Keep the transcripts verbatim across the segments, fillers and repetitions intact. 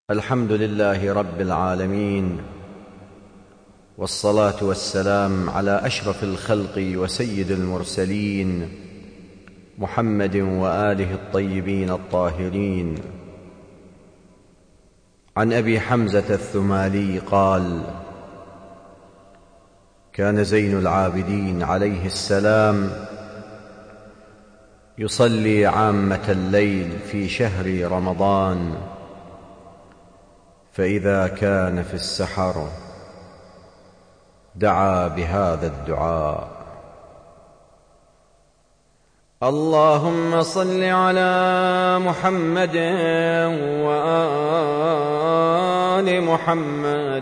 الحمد لله رب العالمين، والصلاة والسلام على أشرف الخلق وسيد المرسلين محمد وآله الطيبين الطاهرين. عن أبي حمزة الثمالي قال: كان زين العابدين عليه السلام يصلي عامة الليل في شهر رمضان، فإذا كان في السحر دعا بهذا الدعاء: اللهم صل على محمد وآل محمد.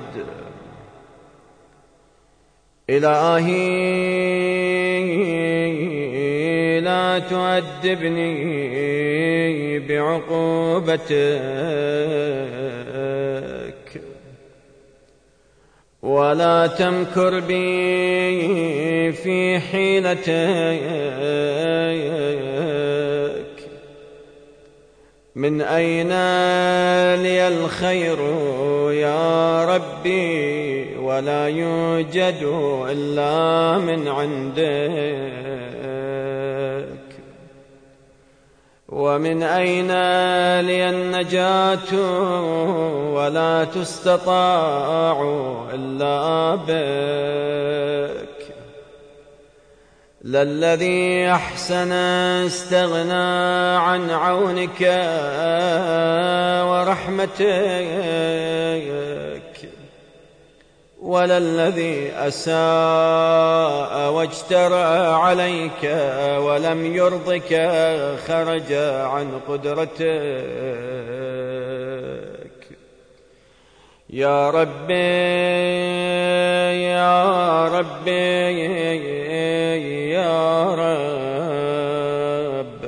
إلهي لا تؤدبني بعقوبتك، ولا تمكر بي في حيلتك. من أين لي الخير يا ربي؟ ولا يوجد إلا من عندك. ومن أين لي النجاة؟ ولا تستطاع إلا بك. للذي أحسن استغنى عن عونك ورحمتك، وللذي أساء واجترى عليك ولم يرضك خرج عن قدرتك. يا ربي يا ربي يا رب،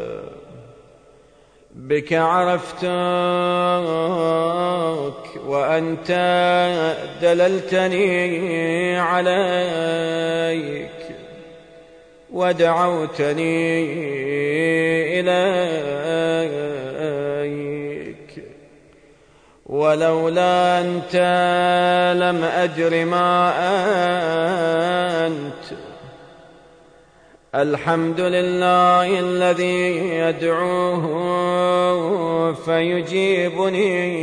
بك عرفتك وأنت دللتني عليك، ودعوتني إليك. ولولا أنت لم أدر ما أنت. الحمد لله الذي يدعوه فيجيبني،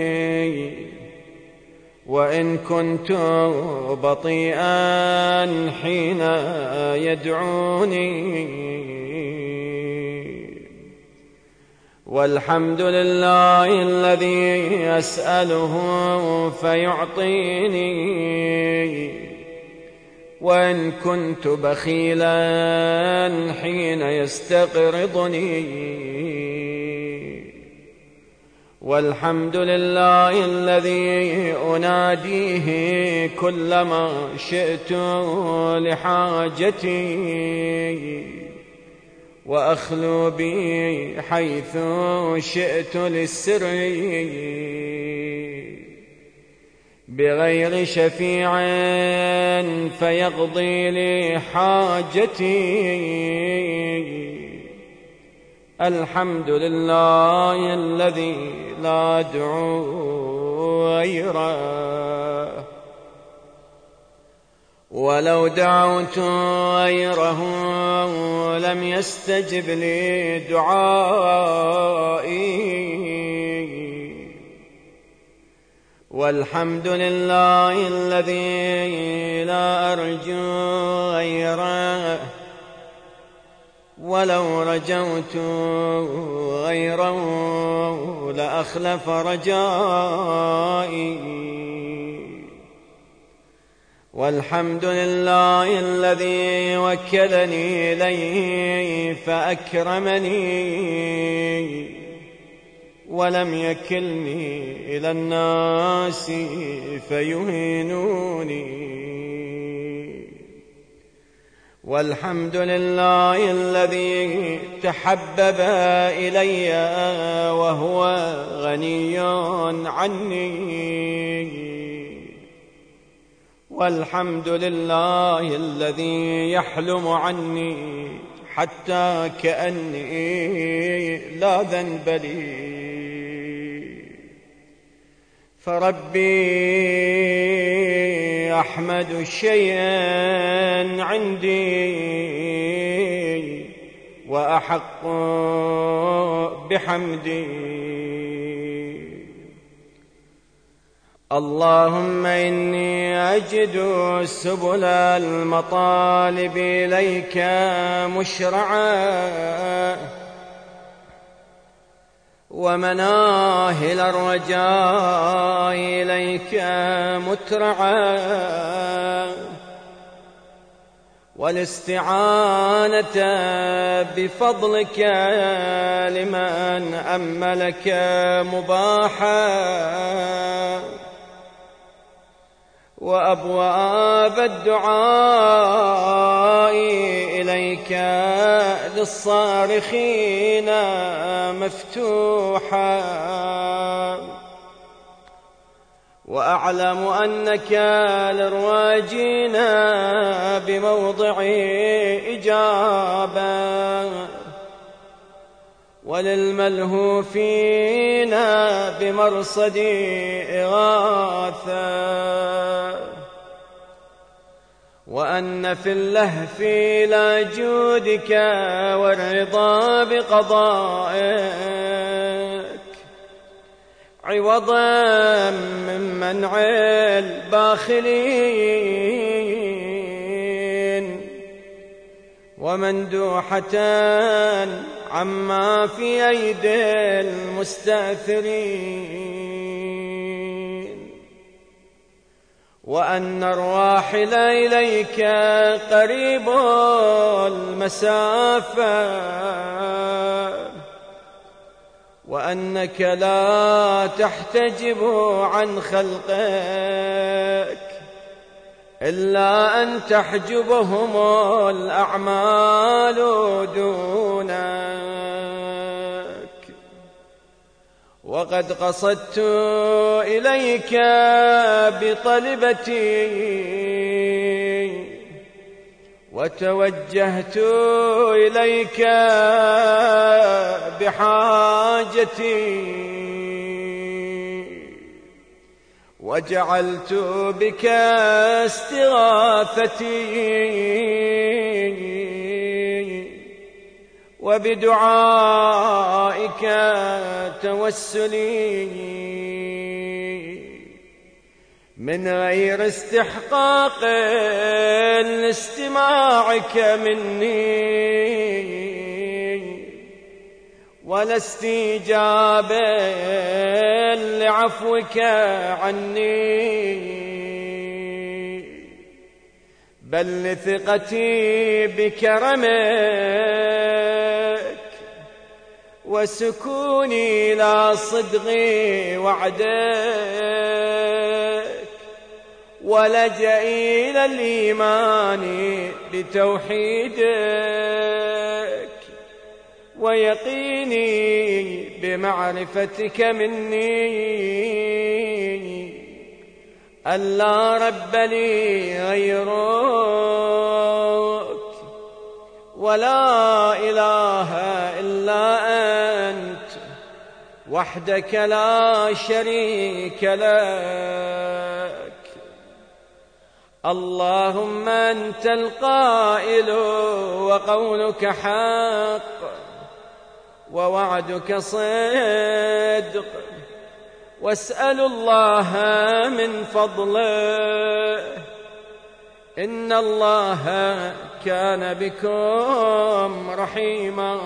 وإن كنت بطيئا حين يدعوني. والحمد لله الذي أسأله فيعطيني، وإن كنت بخيلا حين يستقرضني. والحمد لله الذي أناديه كلما شئت لحاجتي، وأخلو بي حيث شئت للسر، بغير شفيع فيقضي لي حاجتي. الحمد لله الذي لا أدعو غيره، ولو دعوت غيره لم يستجب لي دعائي. والحمت لله الذي لا أرجو غيره، ولو رجوت غيره لأخلف رجائي. والحمد لله الذي وكلني إليه فأكرمني، ولم يكلني إلى الناس فيهينوني. والحمد لله الذي تحبب إلي وهو غني عني. والحمد لله الذي يحلم عني حتى كأني لا ذنب لي. فربي أحمد شيئا عندي وأحق بحمدي. اللهم إني أجد سبل المطالب إليك مشرعا، ومناهل الرجاء إليك مترعا، والاستعانة بفضلك لمن أملك مباحا، وأبواب الدعاء إليك للصارخين مفتوحا، وأعلم أنك للراجين بموضع إجابة، وللملهوفين بمرصد إغاثة، وأن في اللهف لا جودك والرضا بقضائك عوضا من منع الباخلين، ومندوحة عما في أيدي المستأثرين، وأن الراحل إليك قريب المسافة، وأنك لا تحتجب عن خلقك إلا أن تحجبهم الأعمال دونك. وقد قصدت إليك بطلبتي، وتوجهت إليك بحاجتي، وجعلت بك استغاثتي، وبدعائك توسلي، من غير استحقاق لاستماعك مني، ولا استجابة لعفوك عني، بل لثقتي بكرمك، وسكوني إلى صدق وعدك، ولجئي إلى الإيمان بتوحيدك، ويقيني بمعرفتك مني أن لا رب لي غيرك، ولا إله إلا أنت وحدك لا شريك لك. اللهم أنت القائل وقولك حق، ووعدك صدق، واسأل الله من فضله، إن الله كان بكم رحيما.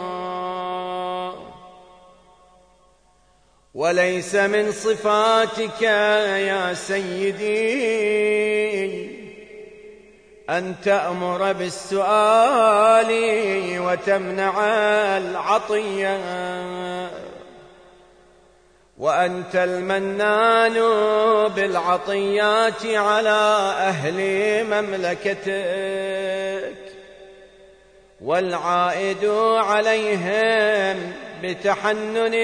وليس من صفاتك يا سيدي أن تأمر بالسؤال وتمنع العطية، وأنت المنان بالعطيات على أهل مملكتك، والعائد عليهم بتحنن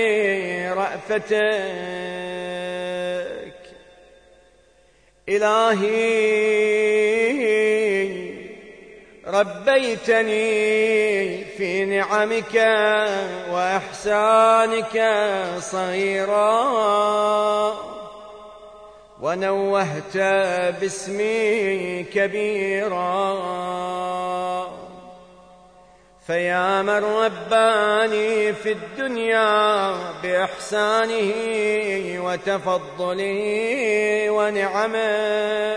رأفتك. إلهي ربيتني في نعمك وإحسانك صغيرا، ونوهت باسمي كبيرا، فيا من رباني في الدنيا بإحسانه وتفضله ونعمه،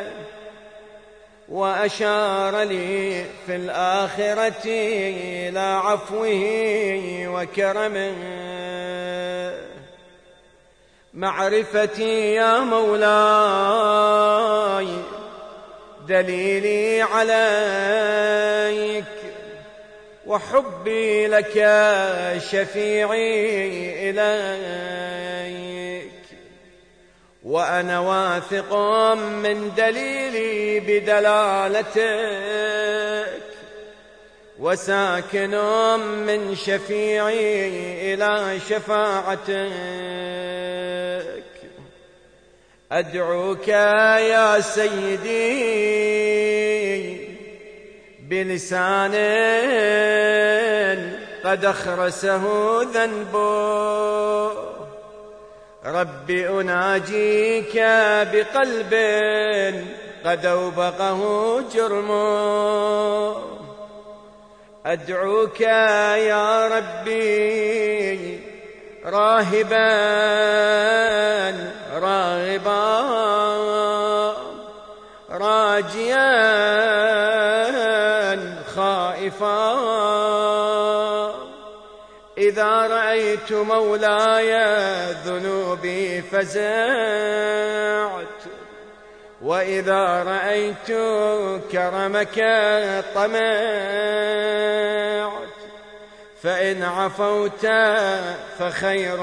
وأشار لي في الآخرة إلى عفوه وكرمه. معرفتي يا مولاي دليلي عليك، وحبي لك شفيعي إليك، وأنا واثق من دليلي بدلالتك، وساكن من شفيعي إلى شفاعتك. أدعوك يا سيدي بلسان قد أخرسه ذنبه، ربي أناجيك بقلب قد أوبقه جرمه. أدعوك يا ربي راهبا راغبا راجيا خائفا، إذا رأيت مولاي ذنوبي فزعت، وإذا رأيت كرمك طمعت، فإن عفوت فخير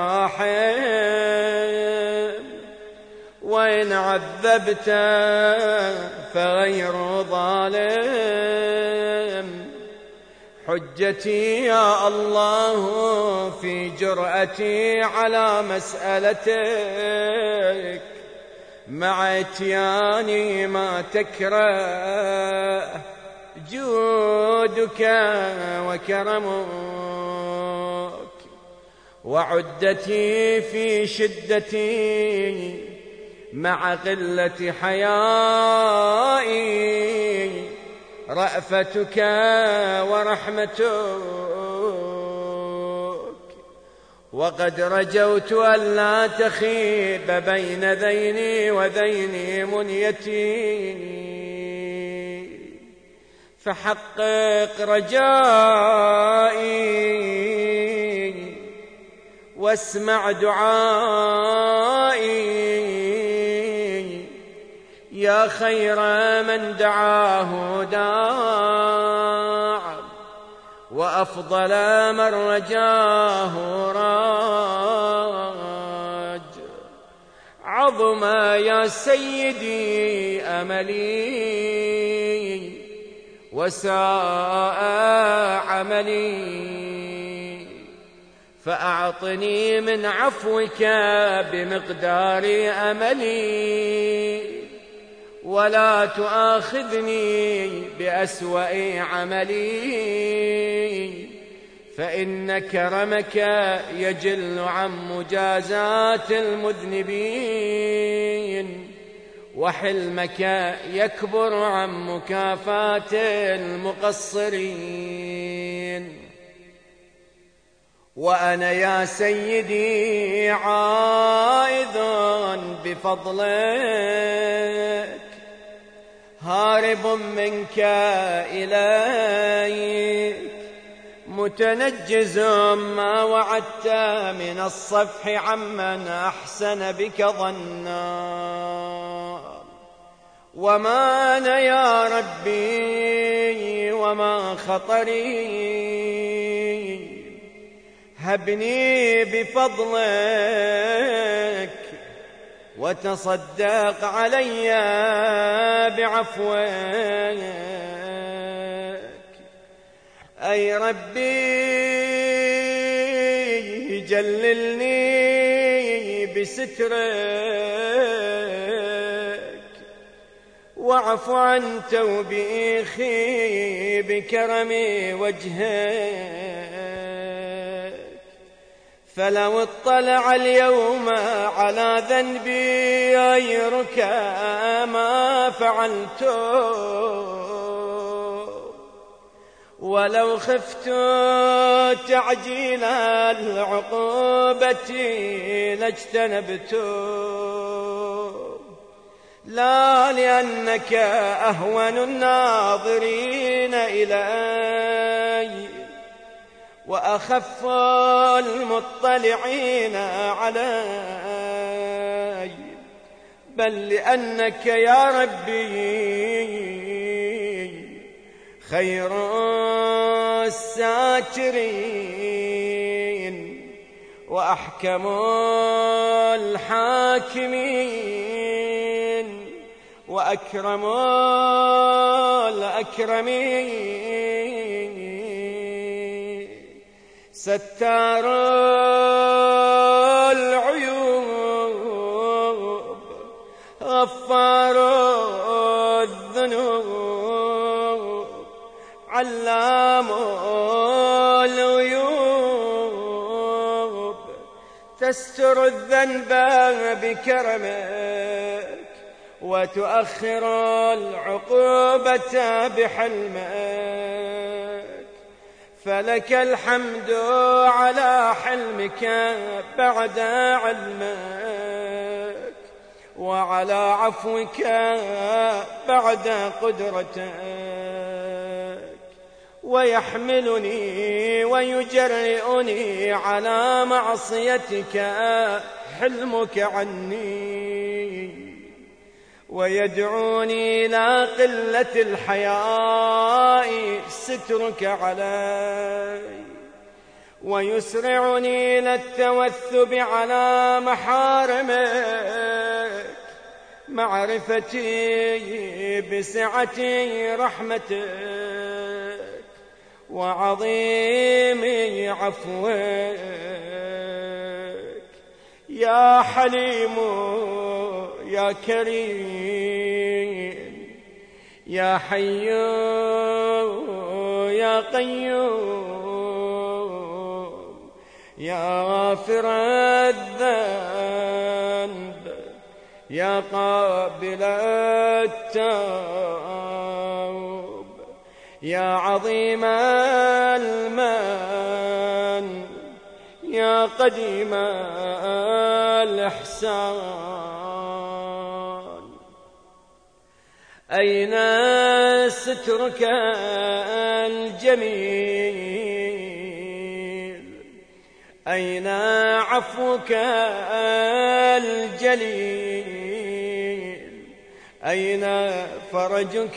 راحم، وإن عذبت فغير ظالم. حجتي يا الله في جرأتي على مسألتك، مع اتياني ما تكره جودك وكرمك، وعدتي في شدتي مع قلة حيائي رأفتك ورحمتك. وقد رجوت ألا تخيب بين ذيني وذيني منيتي، فحقق رجائي واسمع دعائي، يا خير من دعاه داع، وأفضل من رجاه راج. عظم يا سيدي أملي وساء عملي، فأعطني من عفوك بمقدار أملي، ولا تؤاخذني بأسوأ عملي، فإن كرمك يجل عن مجازات المذنبين، وحلمك يكبر عن مكافاة المقصرين. وأنا يا سيدي عائذ بفضلك، هارب منك إليك، متنجز ما وعدت من الصفح عمن أحسن بك ظنا. وما أنا يا ربي وما خطري، هبني بفضلك وتصدق علي بعفوك. أي ربي جللني بسترك، واعف عن توبيخي بكرم وجهك، فلو اطلع اليوم على ذنبي غيرك ما فعلته، ولو خفت تعجيل العقوبة لاجتنبته، لا لأنك أهون الناظرين إلي وأخف المطلعين علي، بل لأنك يا ربي خير الساترين وأحكم الحاكمين وأكرم الأكرمين، ستار العيوب غفار الذنوب علام الغيوب، تستر الذنب بكرمك وتؤخر العقوبة بحلمك، فلك الحمد على حلمك بعد علمك، وعلى عفوك بعد قدرتك، ويحملني ويجرئني على معصيتك حلمك عني، ويدعوني إلى قلة الحياء سترك علي، ويسرعني إلى التوثب على محارمك، معرفتي بسعة رحمتك وعظيم عفوك، يا حليم يا كريم يا حي يا قيوم، يا غافر الذنب يا قابل التوب، يا عظيم المن يا قديم الإحسان. أين سترك الجميل، أين عفوك الجليل، أين فرجك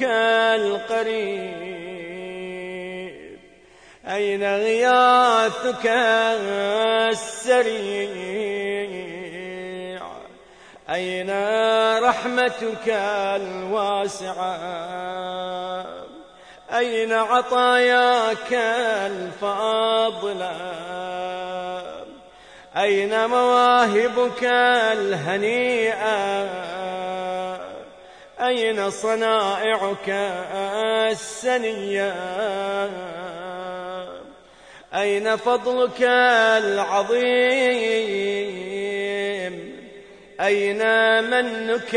القريب، أين غياثك السريع، أين رحمتك الواسعة، أين عطاياك الفاضلة، أين مواهبك الهنيئة، أين صنائعك السنية، أين فضلك العظيم، أين منك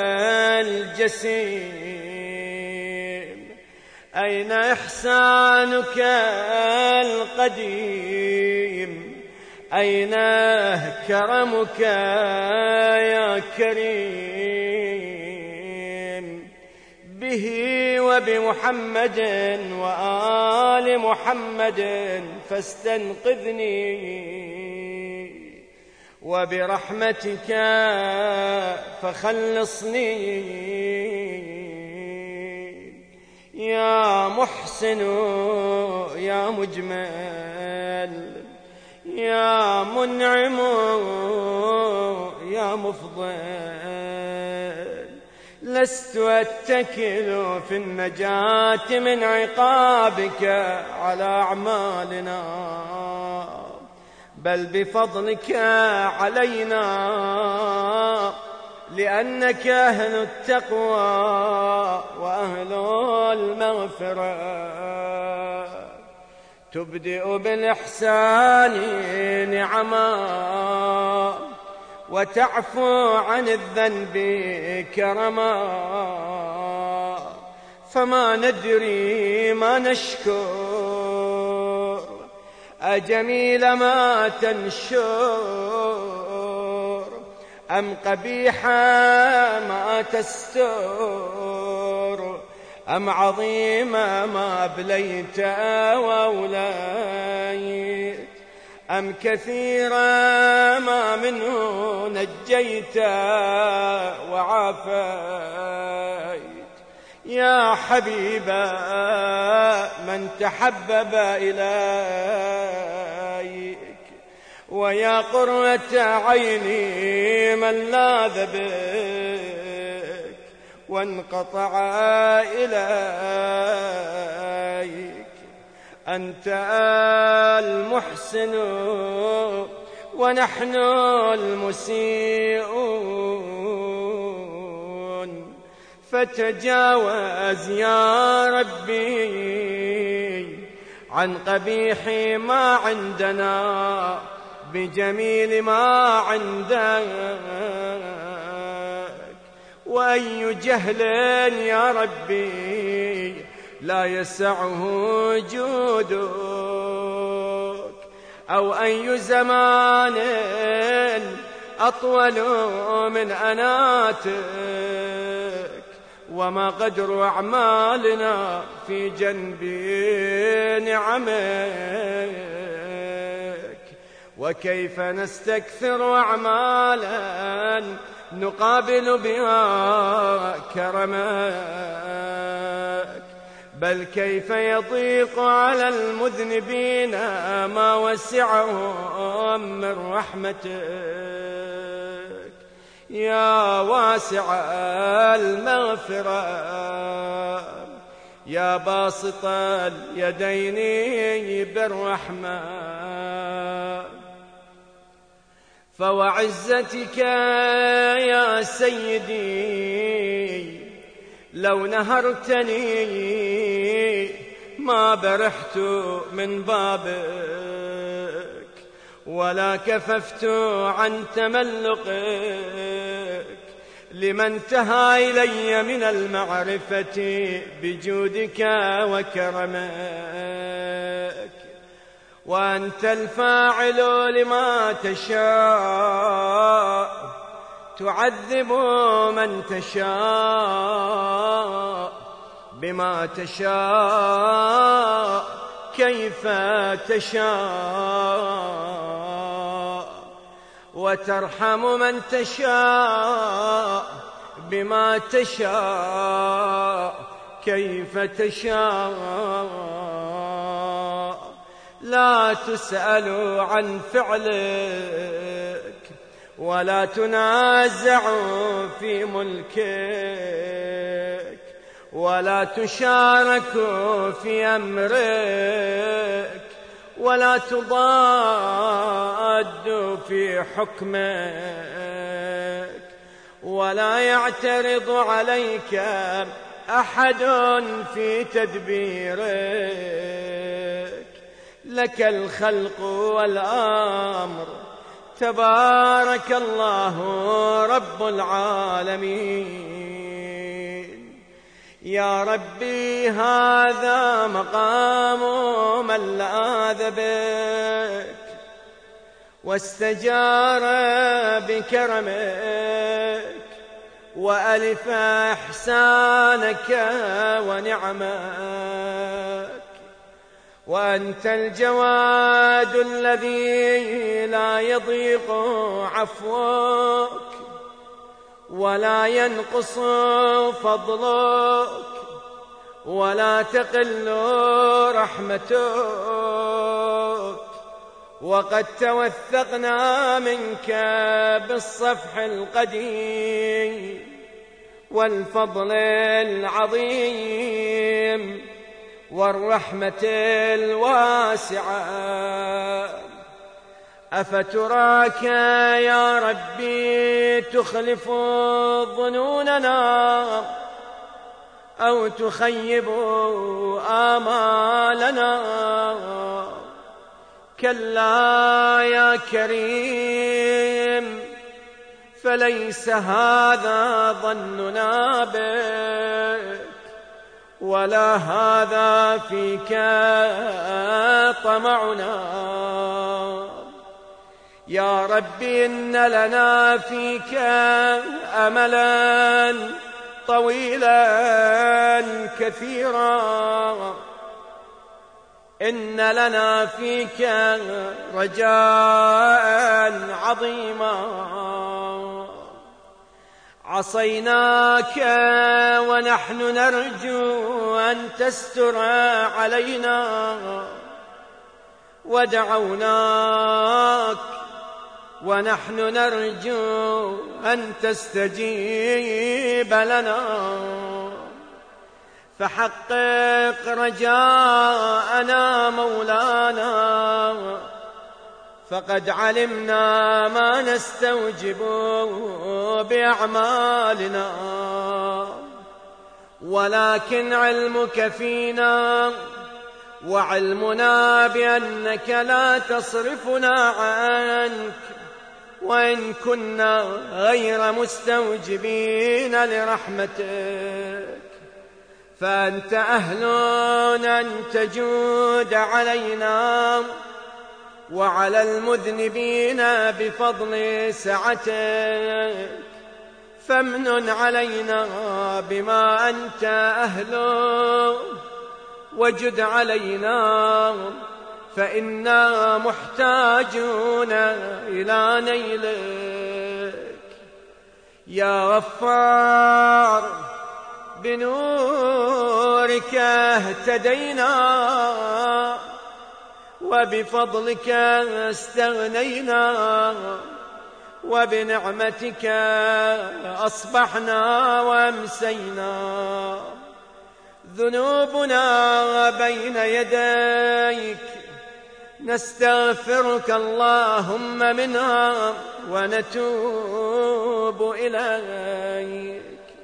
الجسيم، أين إحسانك القديم، أين كرمك يا كريم، به وبمحمد وآل محمد فاستنقذني، وبرحمتك فخلصني، يا محسن يا مجمل يا منعم يا مفضل، لست أتكل في النجاة من عقابك على أعمالنا، بل بفضلك علينا، لأنك أهل التقوى وأهل المغفرة، تبدئ بالإحسان نعما وتعفو عن الذنب كرما، فما ندري ما نشكر أجميل ما تنشر أم قبيح ما تستر، أم عظيم ما أبليت وأوليت، أم كثير ما منه نجيت وعافيت. يا حبيب من تحبب إليك، ويا قرة عيني من لاذ بك وانقطع إليك. أنت المحسن ونحن المسيئون، فتجاوز يا ربي عن قبيح ما عندنا بجميل ما عندك. وأي جهل يا ربي لا يسعه جودك، أو أي زمان أطول من أناتك، وما قدر أعمالنا في جنب نعمك. وكيف نستكثر أعمالا نقابل بها كرمك، بل كيف يضيق على المذنبين ما وسعهم من رحمتك. يا واسع المغفرة، يا باسط اليدين بالرحمة، فوعزتك يا سيدي لو نهرتني ما برحت من بابك، ولا كففت عن تملقك لمن انتهى إلي من المعرفة بجودك وكرمك. وأنت الفاعل لما تشاء، تعذب من تشاء بما تشاء كيف تشاء، وترحم من تشاء بما تشاء كيف تشاء. لا تسأل عن فعلك ولا تنازع في ملكك، ولا تشارك في أمرك، ولا تضاد في حكمك، ولا يعترض عليك أحد في تدبيرك. لك الخلق والأمر، تبارك الله رب العالمين. يا ربي هذا مقام من لاذ بك واستجار بكرمك، وألف إحسانك ونعمك. وأنت الجواد الذي لا يضيق عفوك ولا ينقص فضلك ولا تقل رحمتك. وقد توثقنا منك بالصفح القديم والفضل العظيم والرحمة الواسعة. أفتراك يا ربي تخلف ظنوننا، أو تخيب آمالنا. كلا يا كريم، فليس هذا ظننا بك، ولا هذا فيك طمعنا. يا ربي إن لنا فيك أملا طويلا كثيرا، إن لنا فيك رجاء عظيما. عصيناك ونحن نرجو أن تستر علينا، ودعوناك ونحن نرجو أن تستجيب لنا. فحقق رجاءنا مولانا، فقد علمنا ما نستوجب بأعمالنا، ولكن علمك فينا وعلمنا بأنك لا تصرفنا عنك، وإن كنا غير مستوجبين لرحمتك، فأنت أهل أن تجود علينا وعلى المذنبين بفضل سعتك. فامنن علينا بما أنت أهله، وجد علينا فإنا محتاجون إلى نيلك. يا غفار، بنورك اهتدينا، وبفضلك استغنينا، وبنعمتك أصبحنا وأمسينا. ذنوبنا بين يديك، نستغفرك اللهم منها ونتوب إليك.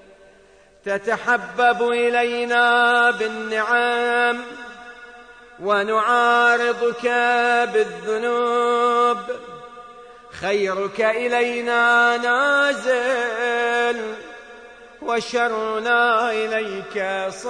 تتحبب إلينا بالنعم ونعارضك بالذنوب. خيرك إلينا نازل، وشرنا إليك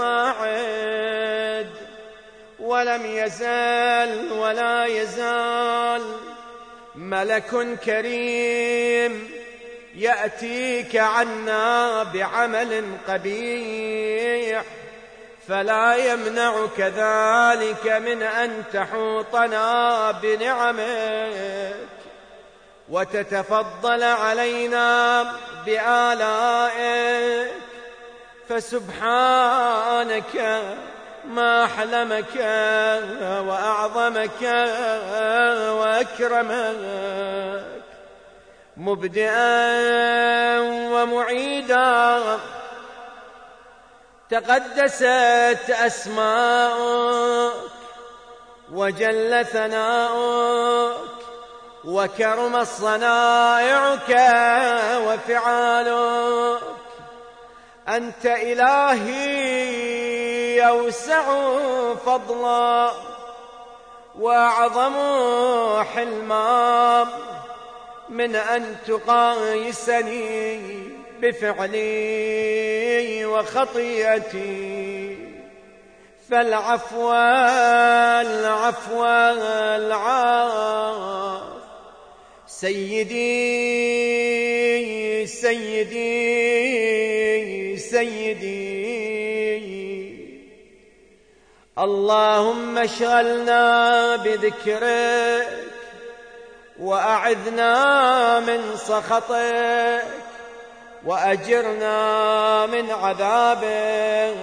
صاعد. ولم يزال ولا يزال ملك كريم يأتيك عنا بعمل قبيح، فلا يمنعك ذلك من أن تحوطنا بنعمك وتتفضل علينا بآلائك. فسبحانك ما أحلمك وأعظمك وأكرمك، مبدئا ومعيدا. تقدست أسماؤك وجل ثناؤك، وكرم صنائعك وفعالك. أنت إلهي أوسع فضلا وأعظم حلما من أن تقايسني بفعلي وخطيئتي. فالعفو العفو العفو. سيدي سيدي سيدي، اللهم اشغلنا بذكرك وأعذنا من سخطك، وأجرنا من عذابك،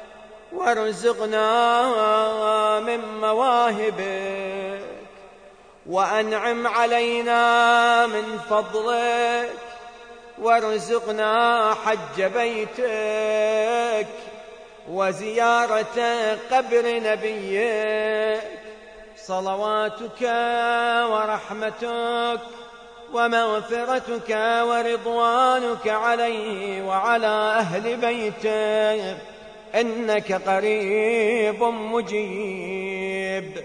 وارزقنا من مواهبك، وأنعم علينا من فضلك، وارزقنا حج بيتك وزيارة قبر نبيك. صلواتك ورحمتك ومغفرتك ورضوانك عليه وعلى أهل بيته إنك قريب مجيب.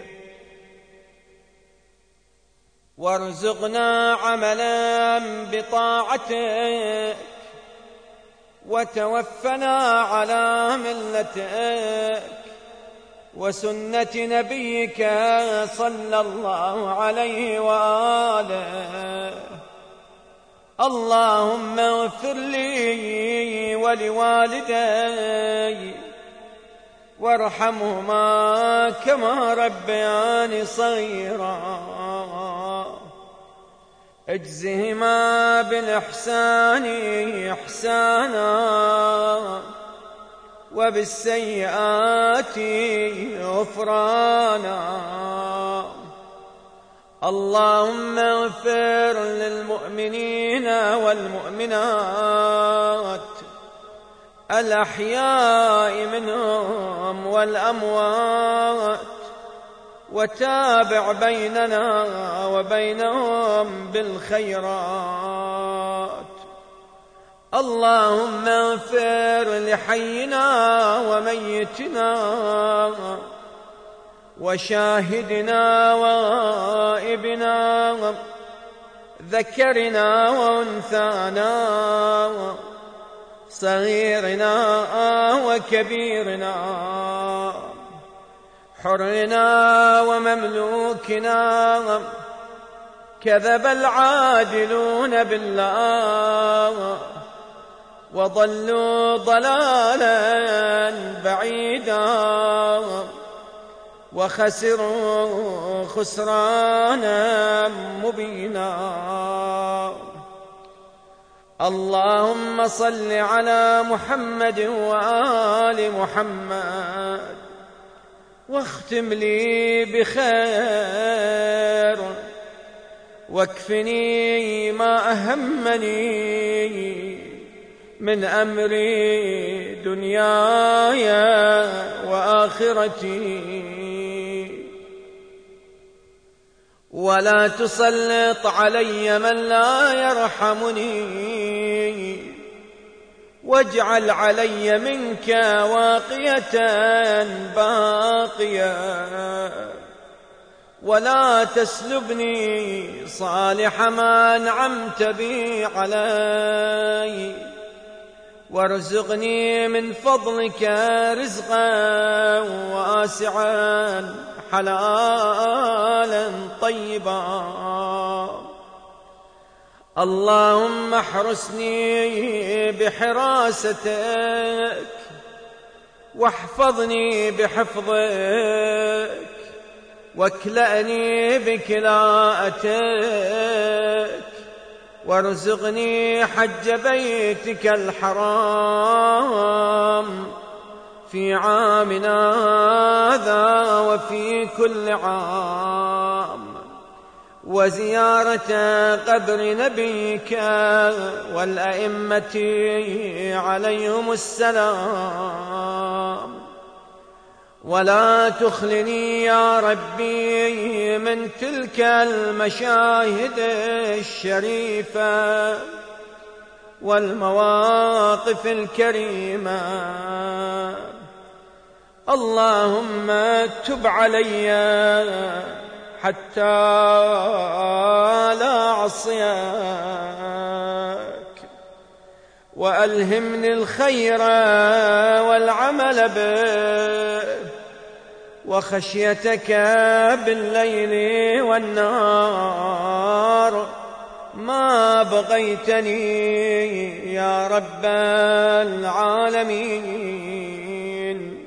وارزقنا عملا بطاعتك وتوفنا على ملتك وسنة نبيك صلى الله عليه وآله. اللهم اغفر لي ولوالدي وارحمهما كما ربياني صغيرا. اجزهما بالإحسان إحسانا وبالسيئات غفرانا. اللهم اغفر للمؤمنين والمؤمنات الأحياء منهم والأموات وتابع بيننا وبينهم بالخيرات. اللهم اغفر لحينا وميتنا وشاهدنا وغائبنا ذكرنا وأنثانا صغيرنا وكبيرنا حرنا ومملوكنا. كذب العادلون بالله وضلوا ضلالا بعيدا وخسروا خسرانا مبينا. اللهم صل على محمد وآل محمد واختم لي بخير واكفني ما أهمني من أمري دنياي وآخرتي. ولا تسلط علي من لا يرحمني واجعل علي منك واقية باقية ولا تسلبني صالح ما أنعمت بي علي. وارزقني من فضلك رزقا واسعا حلالا طيبا. اللهم احرسني بحراستك واحفظني بحفظك واكلأني بكلاءتك وارزقني حج بيتك الحرام في عامنا هذا وفي كل عام وزيارة قبر نبيك والأئمة عليهم السلام. ولا تخلني يا ربي من تلك المشاهد الشريفة والمواقف الكريمة. اللهم تب علي حتى لا أعصيك وألهمني الخير والعمل به وخشيتك بالليل والنهار ما بغيتني يا رب العالمين.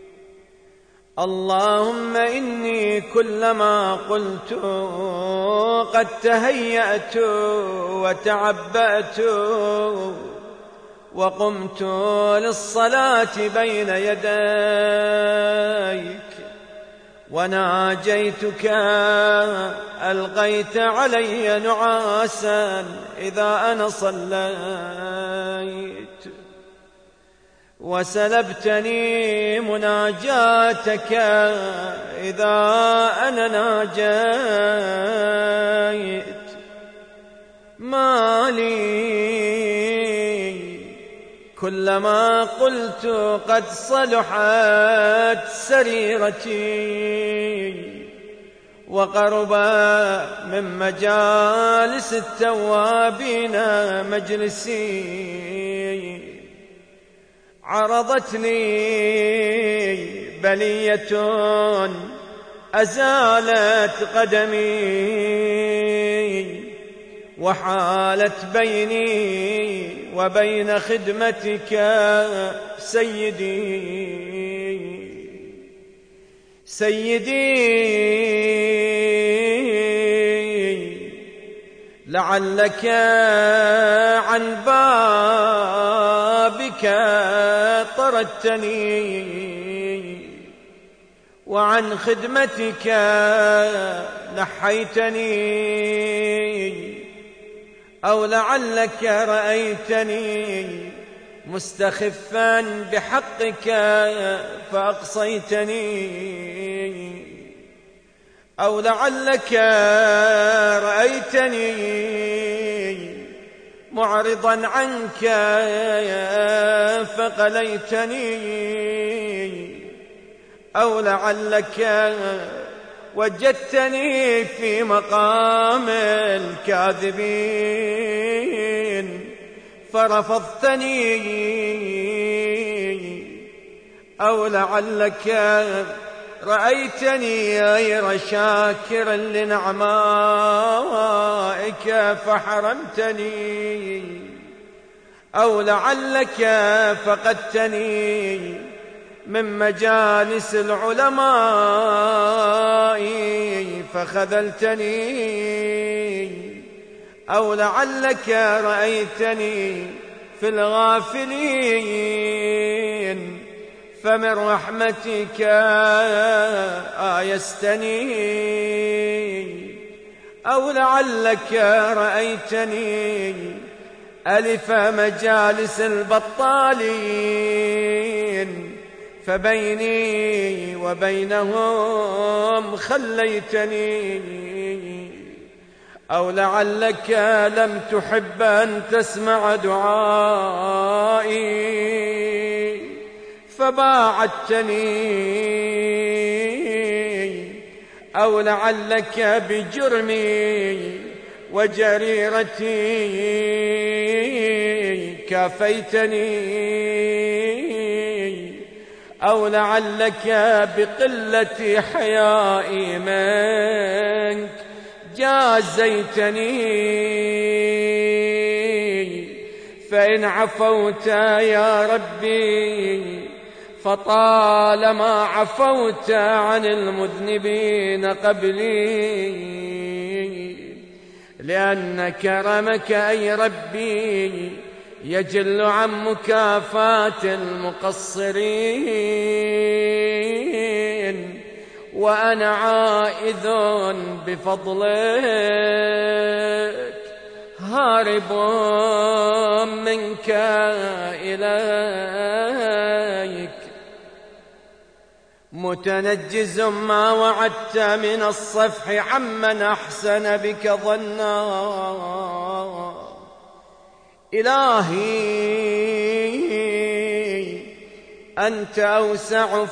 اللهم إني كلما قلت قد تهيأت وتعبأت وقمت للصلاة بين يديك وناجيتك ألقيت علي نعاسا إذا أنا صليت وسلبتني مناجاتك إذا أنا ناجيت. ما لي كلما قلت قد صلحت سريرتي وقرب من مجالس التوابين مجلسي، عرضتني بلية أزالت قدمي وحالت بيني وبين خدمتك سيدي. سيدي لعلك عن بابك طردتني وعن خدمتك نحيتني، أو لعلك رأيتني مستخفا بحقك فأقصيتني، أو لعلك رأيتني معرضا عنك فقليتني، أو لعلك وجدتني في مقام الكاذبين فرفضتني، أو لعلك رأيتني غير شاكر لنعمائك فحرمتني، أو لعلك فقدتني من مجالس العلماء فخذلتني، أو لعلك رأيتني في الغافلين فمن رحمتك آيستني، أو لعلك رأيتني ألف مجالس البطالين فبيني وبينهم خليتني، أو لعلك لم تحب أن تسمع دعائي فباعدتني، أو لعلك بجرمي وجريرتي كافيتني، أو لعلك بقلة حيائي منك جازيتني، فإن عفوت يا ربي فطالما عفوت عن المذنبين قبلي، لأن كرمك أي ربي يجل عن مكافاة المقصرين، وأنا عائذ بفضلك هارب منك إليك، متنجز ما وعدت من الصفح عمن أحسن بك ظنا. إلهي أنت أوسع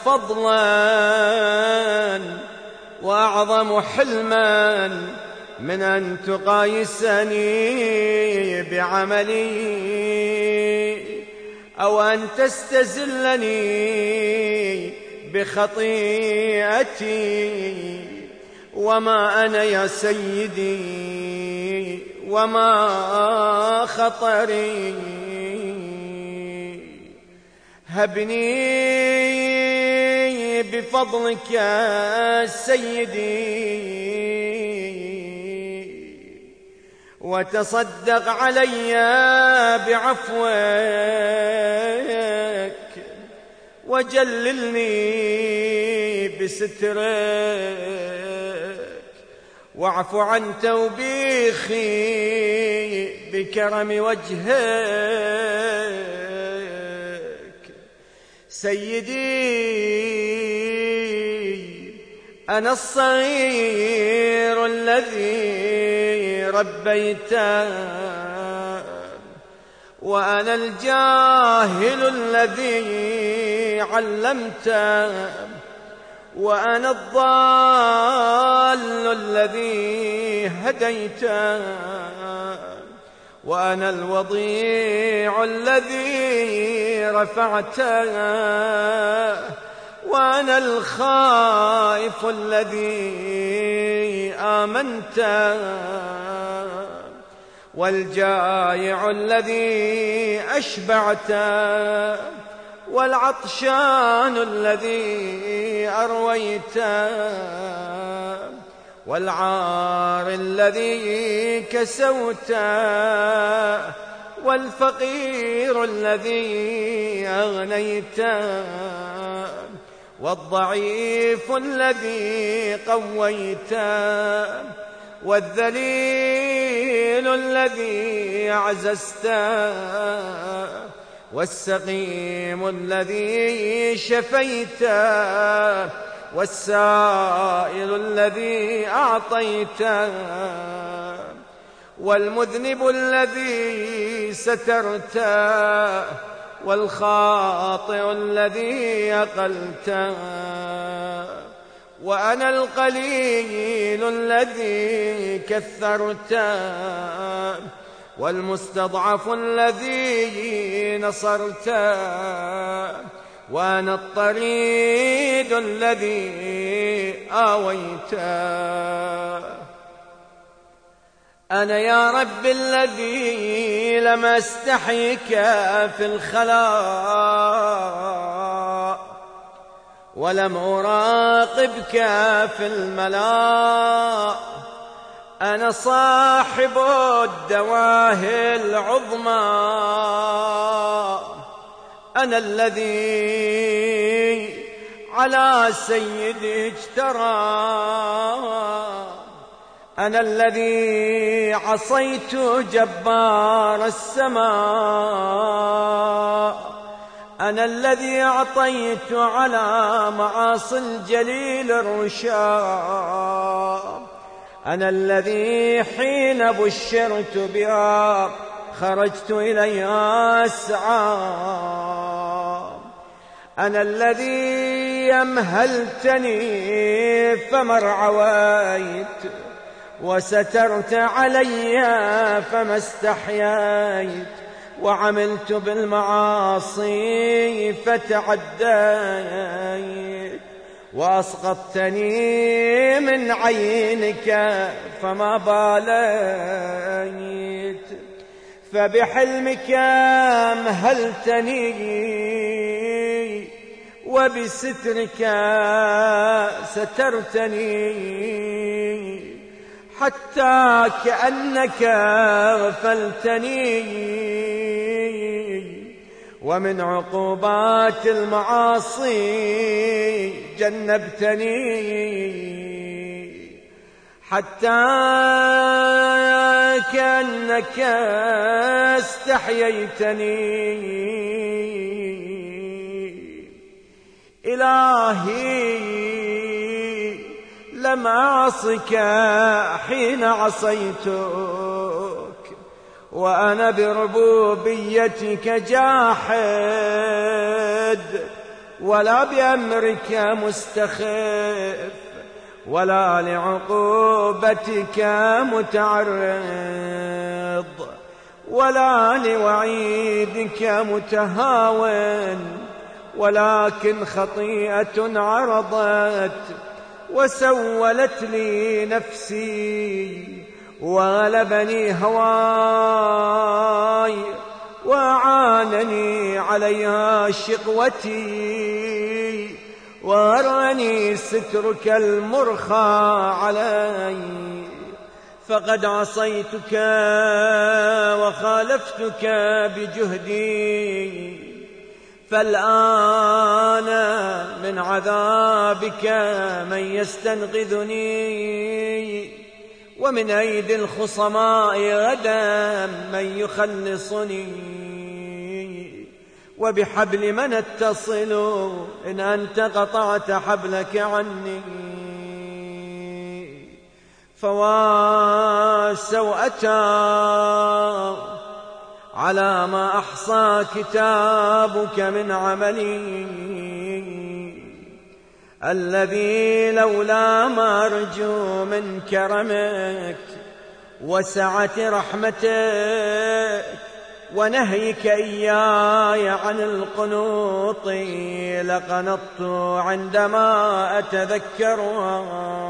فضلا وأعظم حلما من أن تقايسني بعملي أو أن تستزلني بخطيئتي. وما أنا يا سيدي وما خطري، هبني بفضلك يا سيدي وتصدق علي بعفوك وجللني بسترك واعف عن توبيخي بكرم وجهك. سيدي أنا الصغير الذي ربيته وأنا الجاهل الذي علمته، وأنا الضال الذي هديته، وأنا الوضيع الذي رفعته، وأنا الخائف الذي آمنته، والجائع الذي أشبعته، والعطشان الذي أرويته، والعار الذي كسوته، والفقير الذي أغنيته، والضعيف الذي قويته، والذليل الذي أعززته، والسقيم الذي شفيته، والسائل الذي أعطيته، والمذنب الذي سترته، والخاطئ الذي أقلته، وأنا القليل الذي كثرته، والمستضعف الذي نصرته، وأنا الطريد الذي آويته. أنا يا رب الذي لم أستحيك في الخلاء، ولم أراقبك في الملاء. أنا صاحب الدواهي العظمى، أنا الذي على سيدي اجترى، أنا الذي عصيت جبار السماء، أنا الذي أعطيت على معاصي الجليل الرشا، أنا الذي حين بشرت بها خرجت إليها أسعى، أنا الذي أمهلتني فما ارعويت، وسترت علي فما استحييت، وعملت بالمعاصي فتعديت، وأسقطتني من عينك فما باليت، فبحلمك أمهلتني، وبسترك سترتني، حتى كأنك غفلتني، ومن عقوبات المعاصي جنبتني، حتى كأنك استحييتني. إلهي لم أعصك حين عصيتك، وأنا بربوبيتك جاحد، ولا بأمرك مستخف، ولا لعقوبتك متعرض، ولا لوعيدك متهاون، ولكن خطيئة عرضت وسولت لي نفسي، وغلبني هواي، وأعانني عليها شقوتي، وغرني سترك المرخى علي. فقد عصيتك وخالفتك بجهدي، فالآن من عذابك من يستنقذني، ومن أيدي الخصماء غدا من يخلصني، وبحبل من اتصل إن أنت قطعت حبلك عني. فوا سوءة على ما أحصى كتابك من عملي الذي لولا ما أرجو من كرمك وسعة رحمتك ونهيك إياي عن القنوط لقنطت عندما أتذكرها.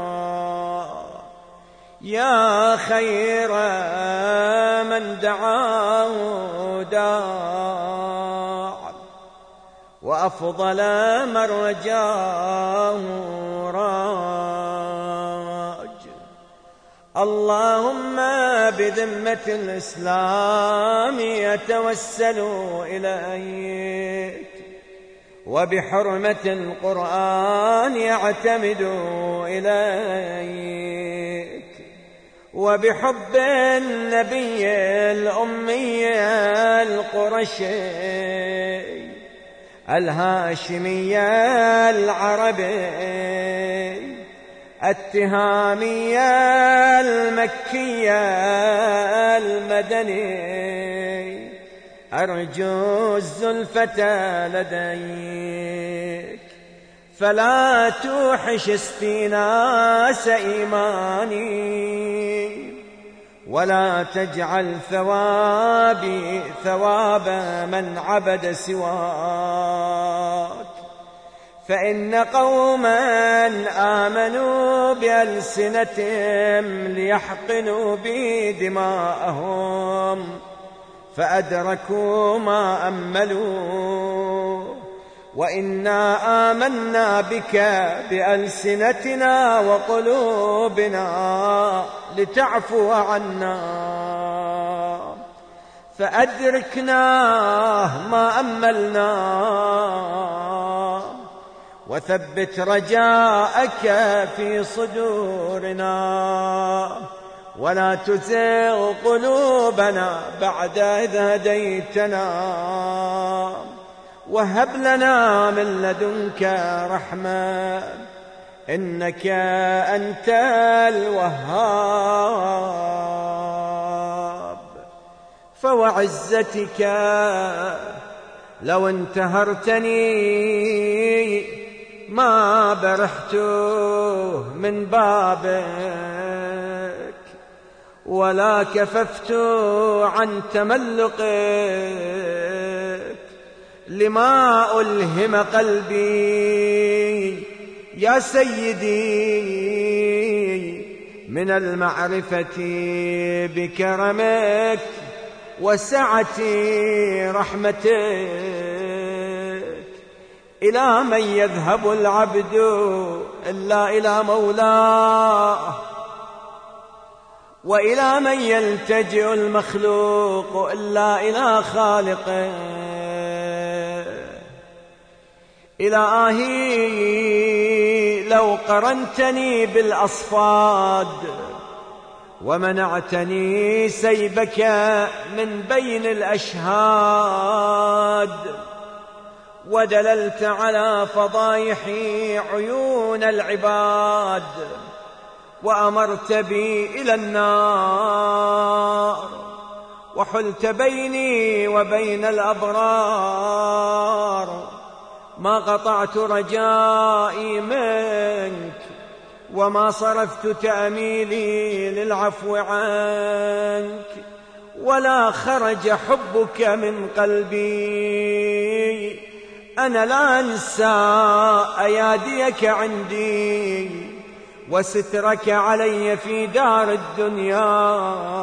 يا خير من دعاه داع وأفضل من رجاه راج. اللهم بذمة الإسلام يتوسل إليك وبحرمة القرآن يعتمد إليك وبحب النبي الأمي القرشي الهاشمي العربي التهامي المكي المدني أرجو الزلفة لديك فلا توحش استيناس إيماني ولا تجعل ثوابي ثواب من عبد سواك. فإن قوما آمنوا بألسنتهم ليحقنوا بي دماءهم فأدركوا ما أملوا وإنا آمنا بك بألسنتنا وقلوبنا لتعفو عنا فأدركنا ما أملنا وثبت رجاءك في صدورنا ولا تزغ قلوبنا بعد إذ هديتنا وهب لنا من لدنك رحمة إنك أنت الوهاب. فوعزتك لو انتهرتني ما برحت من بابك ولا كففت عن تملقك لما ألهم قلبي يا سيدي من المعرفة بكرمك وسعة رحمتك. إلى من يذهب العبد إلا إلى مولاه وإلى من يلتجئ المخلوق إلا إلى خالقه. إلهي لو قرنتني بالأصفاد ومنعتني سيبك من بين الأشهاد ودللت على فضايح عيون العباد وأمرت بي إلى النار وحلت بيني وبين الأبرار ما قطعت رجائي منك وما صرفت تأميلي للعفو عنك ولا خرج حبك من قلبي. أنا لا أنسى أياديك عندي وسترك علي في دار الدنيا.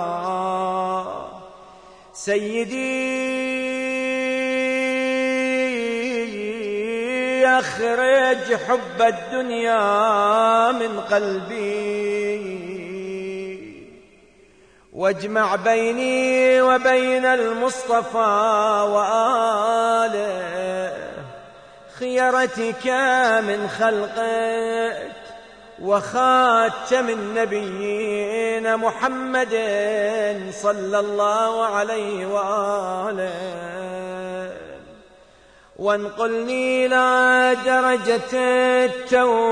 سيدي أخرج حب الدنيا من قلبي واجمع بيني وبين المصطفى وآله خيرتك من خلقك وخاتم النبيين محمد صلى الله عليه وآله وانقلني إلى درجة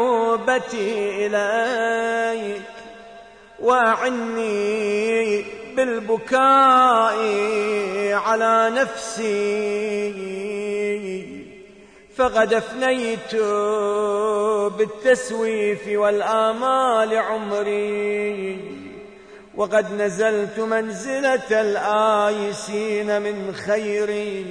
التوبة إليك وأعني بالبكاء على نفسي، فقد أفنيت بالتسويف والآمال عمري، وقد نزلت منزلة الآيسين من خيري.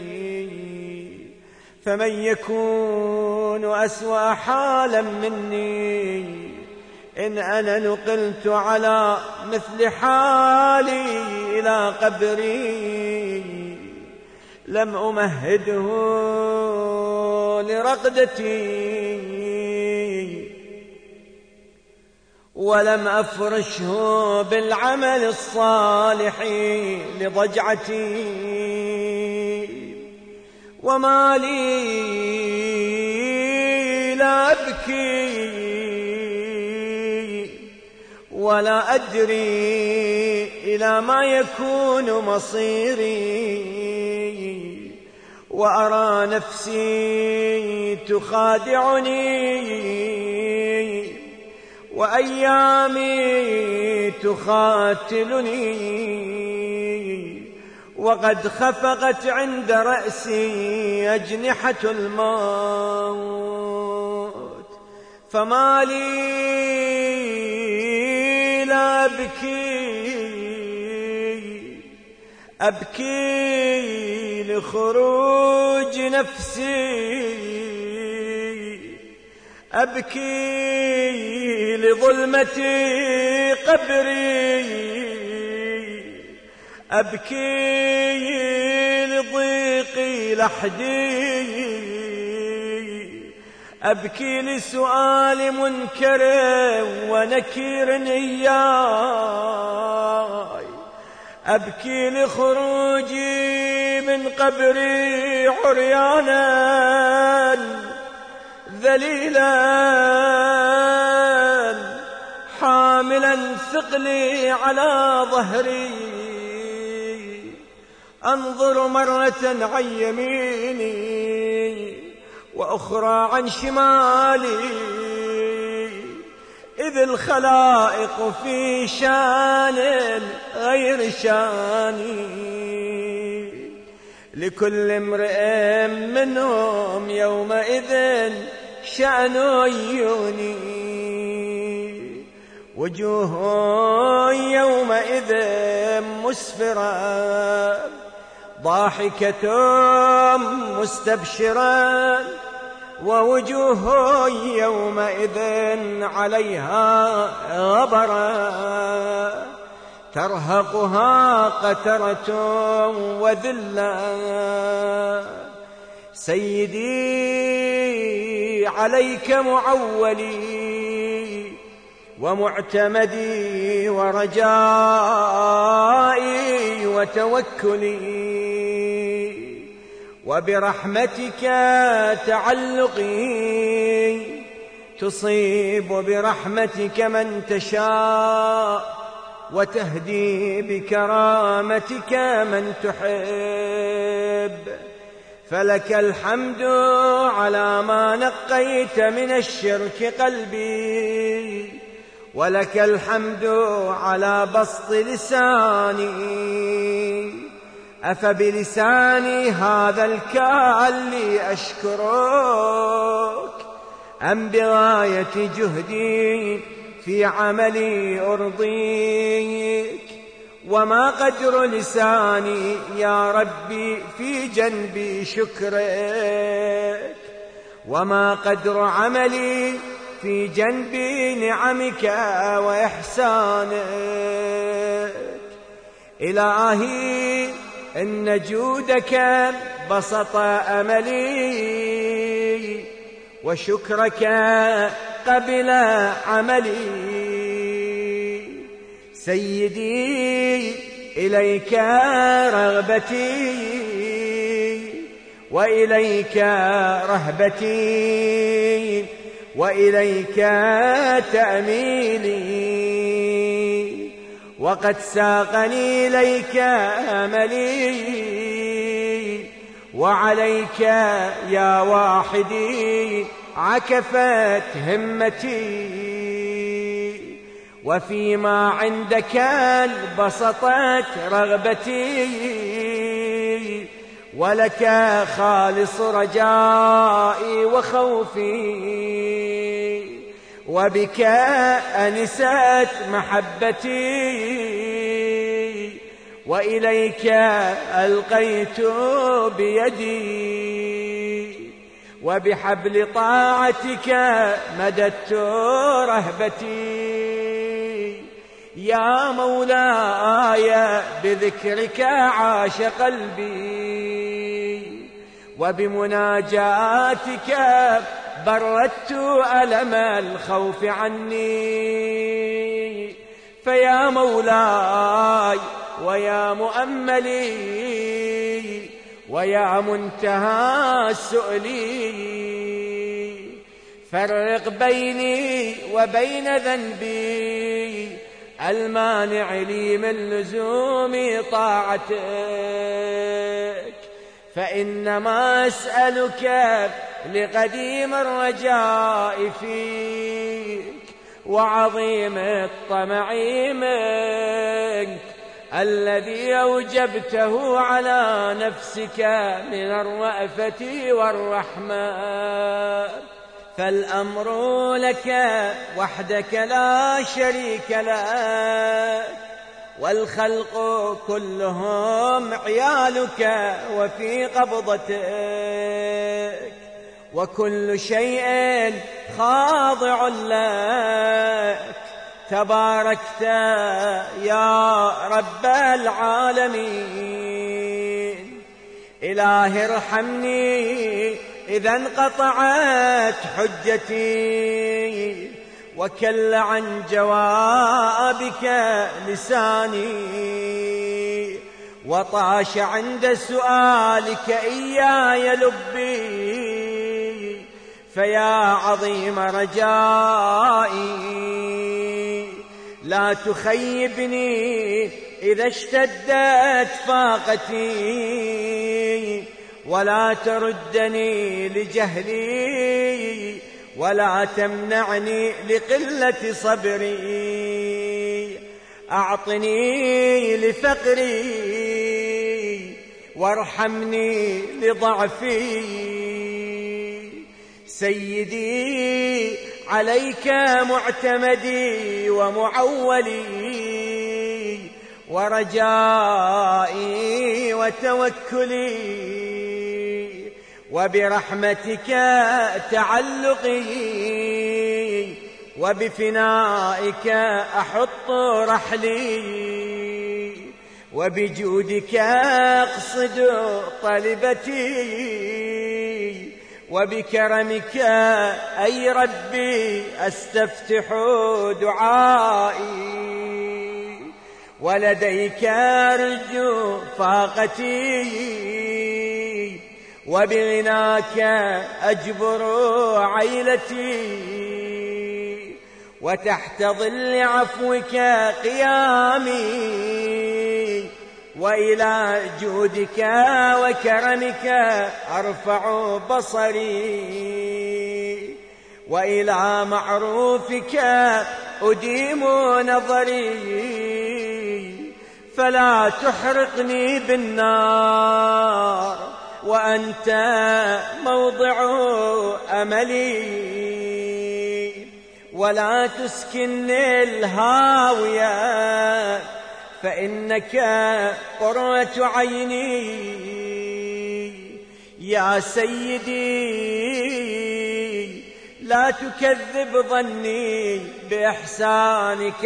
فمن يكون أسوأ حالا مني إن أنا نقلت على مثل حالي إلى قبري، لم أمهده لرقدتي ولم أفرشه بالعمل الصالح لضجعتي. وما لي لا أبكي ولا أدري إلى ما يكون مصيري، وأرى نفسي تخادعني وأيامي تخاتلني، وقد خفقت عند رأسي أجنحة الموت. فما لي لا أبكي، أبكي لخروج نفسي، أبكي لظلمة قبري، أبكي لضيق لحدي، أبكي لسؤال منكر ونكير إياي، أبكي لخروجي من قبري عريانا ذليلا حاملا ثقلي على ظهري، أنظر مرة عن يميني وأخرى عن شمالي، إذ الخلائق في شان غير شاني، لكل امرئ منهم يومئذ شأن يغني، وجوه يومئذ مسفرة ضاحكة مستبشرة، ووجوه يومئذ عليها غبرة ترهقها قترة وذلة. سيدي عليك معولي ومعتمدي ورجائي وتوكلي، وبرحمتك تعلقي، تصيب برحمتك من تشاء وتهدي بكرامتك من تحب. فلك الحمد على ما نقيت من الشرك قلبي، ولك الحمد على بسط لساني، أفبلساني هذا الكال أشكرك أم بغاية جهدي في عملي أرضيك؟ وما قدر لساني يا ربي في جنبي شكرك، وما قدر عملي في جنبي نعمك وإحسانك. إلهي إن جودك بسط أملي، وشكرك قبل عملي. سيدي إليك رغبتي وإليك رهبتي وإليك تأميلي، وقد ساقني إليك أملي، وعليك يا واحدي عكفت همتي، وفيما عندك انبسطت رغبتي، ولك خالص رجائي وخوفي، وبك أنست محبتي، وإليك ألقيت بيدي، وبحبل طاعتك مددت رهبتي. يا مولاي بذكرك عاش قلبي، وبمناجاتك بردت ألم الخوف عني. فيا مولاي ويا مؤملي ويا منتهى سؤلي، فرق بيني وبين ذنبي المانع لي من لزوم طاعتك، فإنما أسألك لقديم الرجاء فيك وعظيم الطمع منك، الذي أوجبته على نفسك من الرأفة والرحمة. فالأمر لك وحدك لا شريك لك، والخلق كلهم عيالك وفي قبضتك، وكل شيء خاضع لك. تباركت يا رب العالمين. إلهي ارحمني إذا انقطعت حجتي، وكل عن جوابك لساني، وطاش عند سؤالك إياي لبي. فيا عظيم رجائي لا تخيبني إذا اشتدت فاقتي، ولا تردني لجهلي، ولا تمنعني لقلة صبري. أعطني لفقري وارحمني لضعفي. سيدي عليك معتمدي ومعولي، ورجائي وتوكلي، وبرحمتك تعلقي، وبفنائك أحط رحلي، وبجودك أقصد طلبتي، وبكرمك أي ربي أستفتح دعائي، ولديك أرجو فاقتي، وبغناك أجبر عيلتي، وتحت ظل عفوك قيامي، وإلى جودك وكرمك أرفع بصري، وإلى معروفك أديم نظري. فلا تحرقني بالنار وأنت موضع أملي، ولا تسكنني الهاوية فإنك قرة عيني. يا سيدي لا تكذب ظني بإحسانك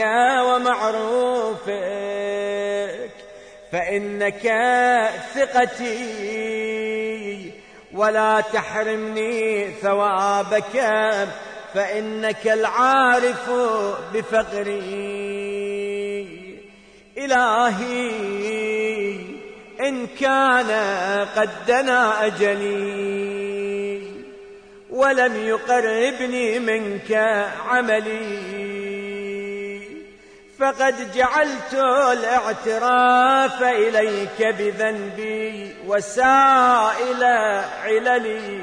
ومعروفك، فإنك ثقتي، ولا تحرمني ثوابك فإنك العارف بفقري. إلهي إن كان قد دنا أجلي ولم يقربني منك عملي، فقد جعلت الاعتراف إليك بذنبي وسائل عللي.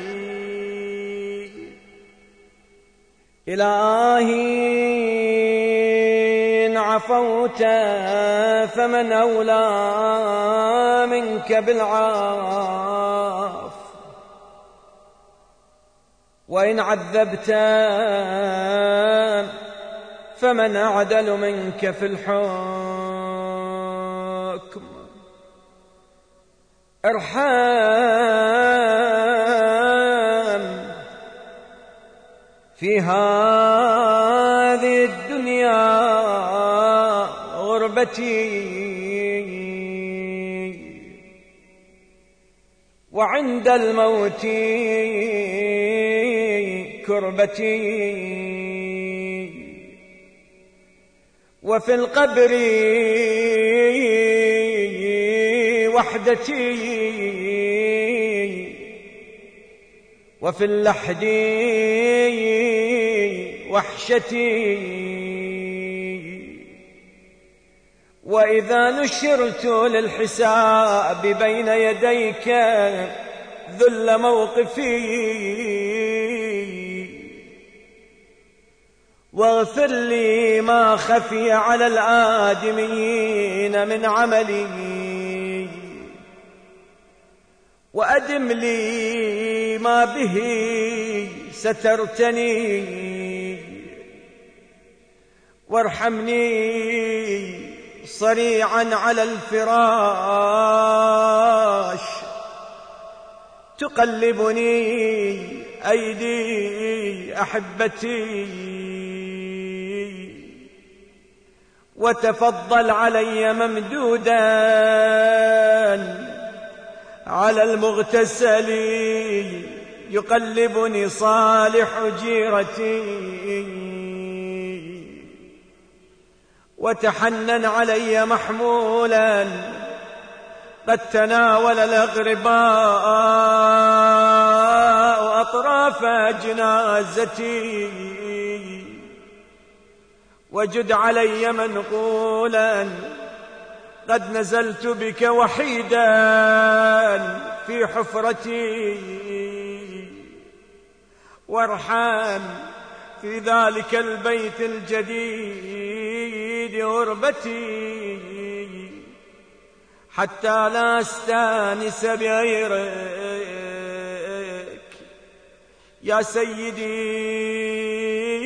إلهي عفوت فمن أولى منك بالعاف، وإن عذبت فمن أعدل منك في الحكم. ارحم في هذه الدنيا غربتي، وعند الموت كربتي، وفي القبر وحدتي، وفي اللحد وحشتي. وإذا نشرت للحساب بين يديك ذل موقفي، واغفر لي ما خفي على الآدمين من عملي، وأدم لي ما به سترتني، وارحمني صريعا على الفراش، تقلبني أيدي أحبتي، وتفضل علي ممدودا على المغتسل، يقلبني صالح جيرتي، وتحنن علي محمولا قد تناول الأغرباء أطراف جنازتي، وجد علي منقولا قد نزلت بك وحيدا في حفرتي، وارحم في ذلك البيت الجديد غربتي، حتى لا استانس بغيرك يا سيدي.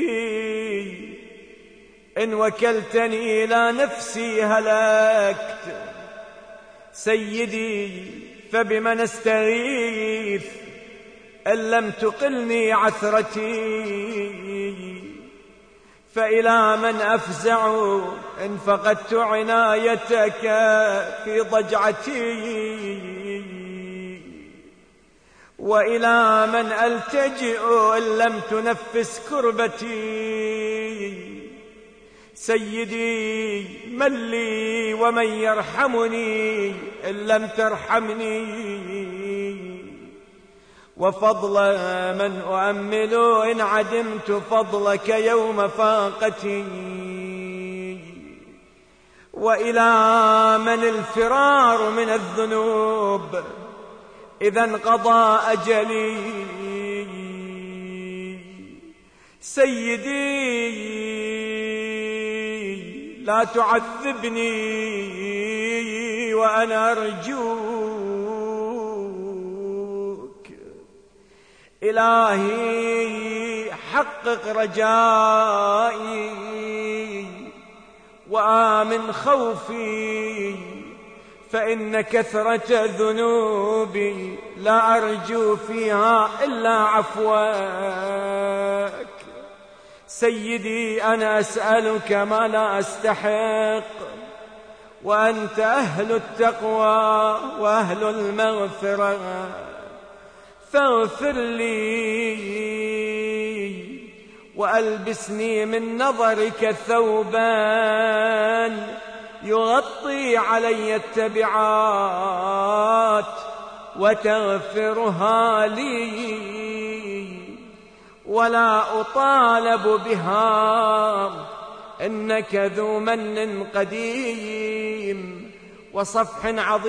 إن وكلتني إلى نفسي هلكت سيدي، فبمن استغيث إن لم تقلني عثرتي، فإلى من أفزع إن فقدت عنايتك في ضجعتي، وإلى من ألتجئ إن لم تنفس كربتي. سيدي من لي ومن يرحمني إن لم ترحمني، وفضل من أؤمل إن عدمت فضلك يوم فاقتي، وإلى من الفرار من الذنوب إذا انقضى أجلي. سيدي لا تعذبني وأنا أرجوك، إلهي حقق رجائي وآمن خوفي، فإن كثرة ذنوبي لا أرجو فيها إلا عفوك. سيدي أنا أسألك ما لا أستحق، وأنت أهل التقوى وأهل المغفرة، فاغفر لي وألبسني من نظرك ثوبان يغطي علي التبعات وتغفرها لي، ولا أطالب بها، إنك ذو من قديم وصفح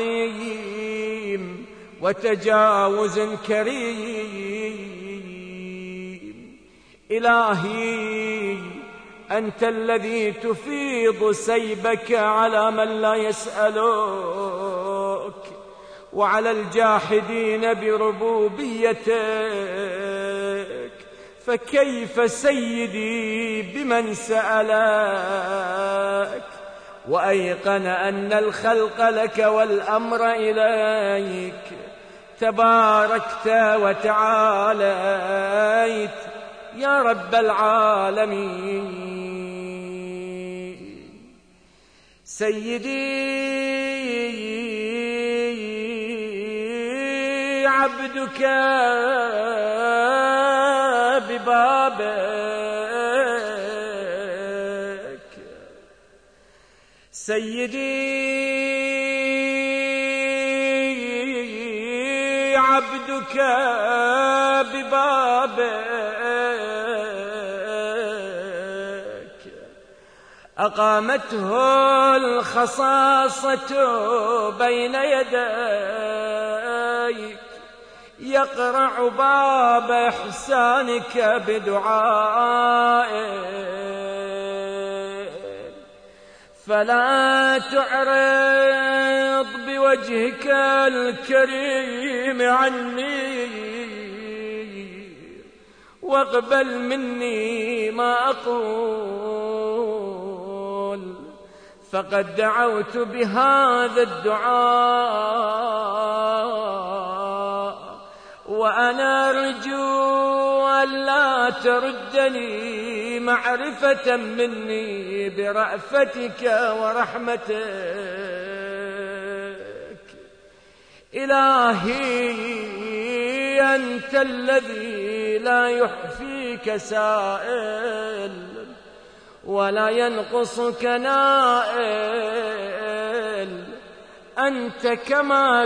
عظيم وتجاوز كريم. إلهي أنت الذي تفيض سيبك على من لا يسألك وعلى الجاحدين بربوبيتك، فكيف سيدي بمن سألك وأيقن أن الخلق لك والأمر إليك؟ تباركت وتعاليت يا رب العالمين. سيدي عبدك ببابك، سيدي عبدك ببابك، أقامته الخصاصة بين يديك، يقرع باب إحسانك بدعائك، فلا تعرض بوجهك الكريم عني واقبل مني ما أقول، فقد دعوت بهذا الدعاء وأنا أرجو ألا تردني معرفة مني برأفتك ورحمتك. إلهي أنت الذي لا يحفيك سائل ولا ينقصك نائل، أنت كما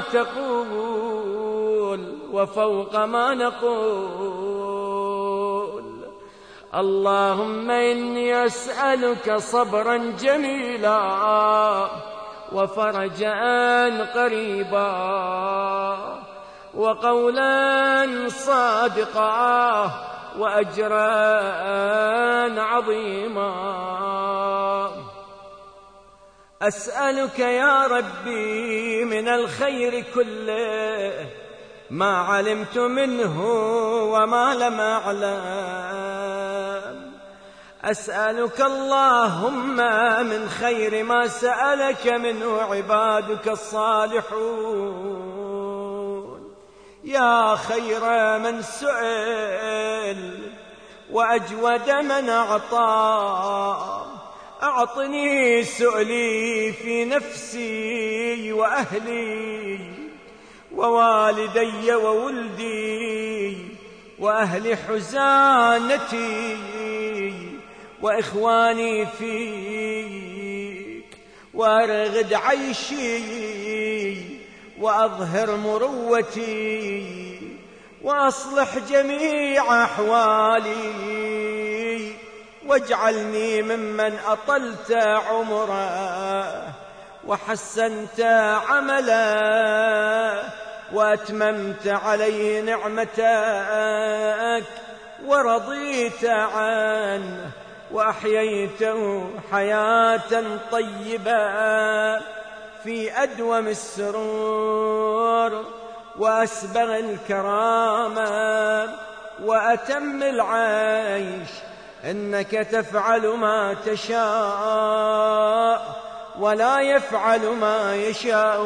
تقول وفوق ما نقول. اللهم إني أسألك صبرا جميلا وفرجا قريبا وقولا صادقا وأجرا عظيما. أسألك يا ربي من الخير كله ما علمت منه وما لم أعلم. أسألك اللهم من خير ما سألك منه عبادك الصالحون، يا خير من سئل وأجود من أعطى. أعطني سؤلي في نفسي وأهلي ووالدي وولدي وأهل حزانتي وإخواني فيك، وأرغد عيشي وأظهر مروتي وأصلح جميع أحوالي، واجعلني ممن أطلت عمره وحسنت عمله وأتممت عليه نعمتك ورضيت عنه وأحييته حياة طيبة في أدوم السرور وأسبغ الكرامة وأتم العيش. إنك تفعل ما تشاء ولا يفعل ما يشاء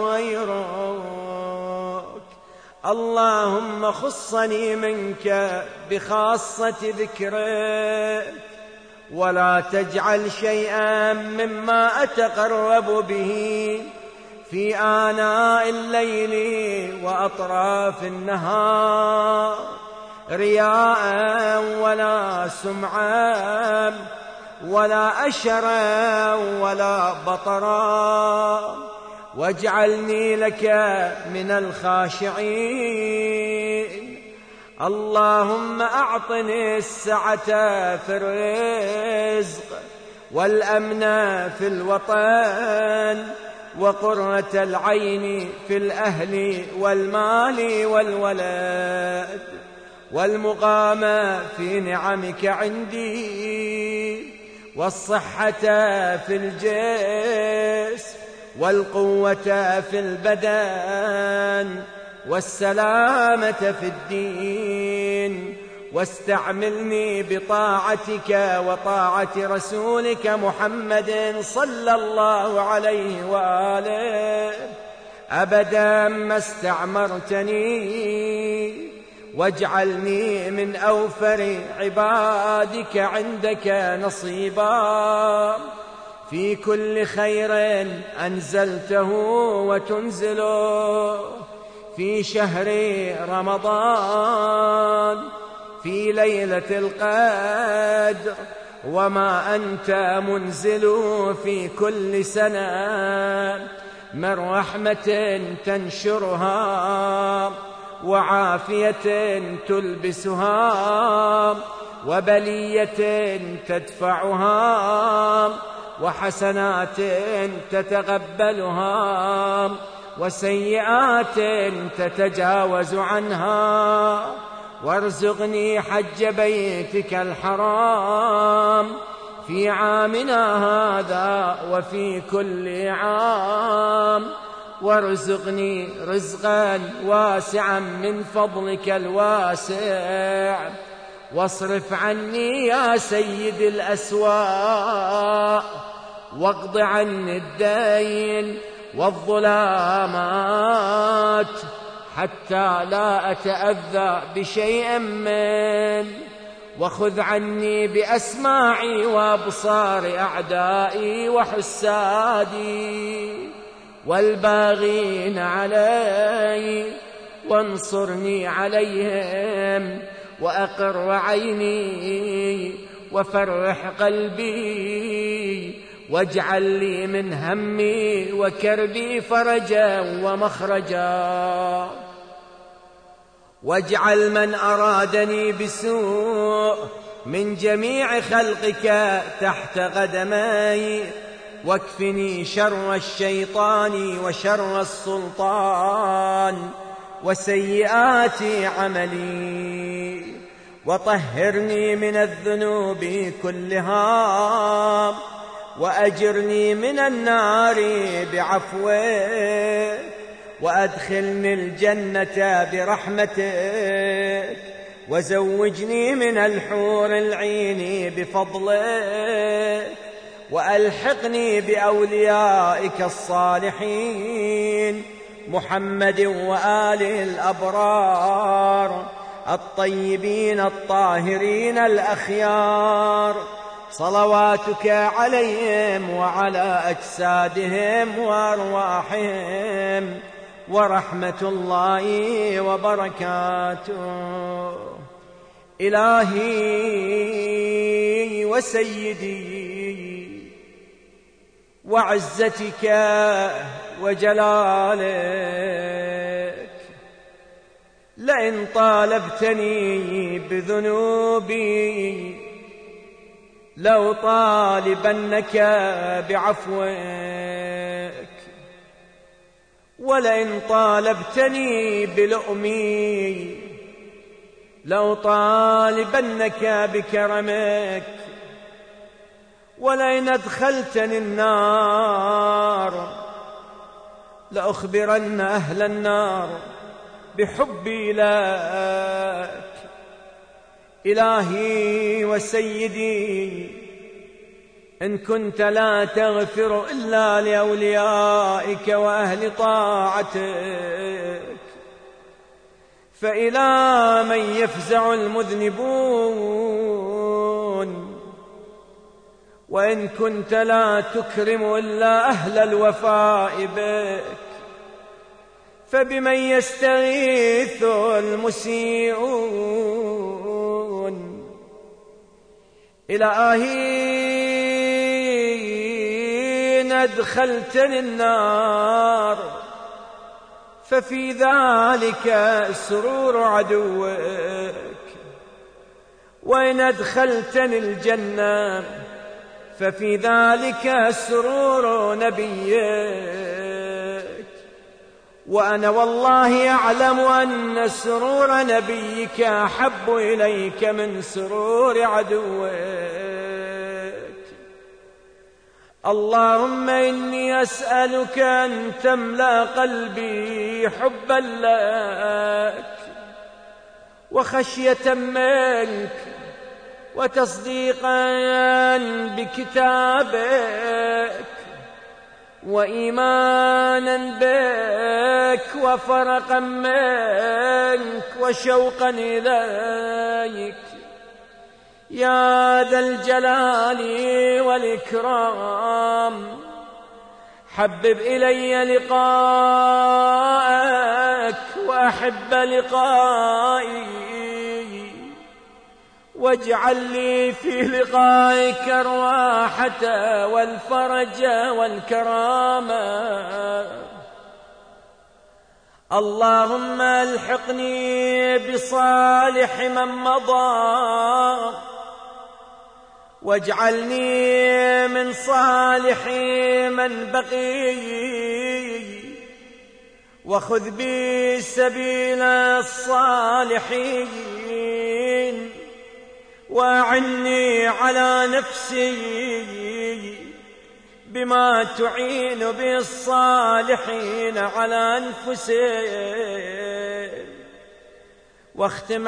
غيرك. اللهم خصني منك بخاصة ذكرك ولا تجعل شيئا مما أتقرب به في آناء الليل وأطراف النهار رياء ولا سمعا ولا أشرا ولا بطرا، واجعلني لك من الخاشعين. اللهم أعطني السعة في الرزق والأمن في الوطن وقرة العين في الأهل والمال والولد والمقام في نعمك عندي، والصحة في الجسم والقوة في البدن والسلامة في الدين، واستعملني بطاعتك وطاعة رسولك محمد صلى الله عليه وآله أبدا ما استعمرتني، واجعلني من أوفر عبادك عندك نصيبا في كل خير أنزلته وتنزله في شهر رمضان في ليلة القدر، وما أنت منزل في كل سنة من رحمة تنشرها وعافية تلبسها وبلية تدفعها وحسنات تتقبلها وسيئات تتجاوز عنها. وارزقني حج بيتك الحرام في عامنا هذا وفي كل عام، وارزقني رزقا واسعا من فضلك الواسع، واصرف عني يا سيد الأسواء، واقض عني الدين والظلامات حتى لا أتأذى بشيء من، وخذ عني بأسماعي وأبصار أعدائي وحسادي والباغين علي، وانصرني عليهم وأقر عيني وفرح قلبي، واجعل لي من همي وكربي فرجا ومخرجا، واجعل من أرادني بسوء من جميع خلقك تحت قدمي، واكفني شر الشيطان وشر السلطان وسيئات عملي، وطهرني من الذنوب كلها، وأجرني من النار بعفوك، وأدخلني الجنة برحمتك، وزوجني من الحور العين بفضلك، وألحقني بأوليائك الصالحين محمد وآله الأبرار الطيبين الطاهرين الأخيار، صلواتك عليهم وعلى أجسادهم وأرواحهم، ورحمة الله وبركاته. إلهي وسيدي وعزتك وجلالك، لئن طالبتني بذنوبي لو طالبنك بعفوك، ولئن طالبتني بلؤمي لو طالبنك بكرمك، ولئن أدخلتني النار لأخبرن أهل النار بحبي لك. إلهي وسيدي، إن كنت لا تغفر إلا لأوليائك وأهل طاعتك، فإلى من يفزع المذنبون؟ وإن كنت لا تكرم إلا أهل الوفاء بك، فبمن يستغيث المسيئون؟ إلهي إن أدخلتني النار ففي ذلك سرور عدوك، وإن أدخلتني الجنة ففي ذلك سرور نبيك، وأنا والله أعلم أن سرور نبيك أحب إليك من سرور عدوك. اللهم إني أسألك أن تملأ قلبي حبا لك وخشية منك وتصديقا بكتابك وإيمانا بك وفرقا منك وشوقا إليك يا ذا الجلال والإكرام. حبب إلي لقاءك وأحب لقائي واجعل لي في لقائك الراحة والفرج والكرامة. اللهم الحقني بصالح من مضى واجعلني من صالح من بقي وخذ بي سبيل الصالحين وأعني على نفسي بما تعين به الصالحين على أنفسهم واختم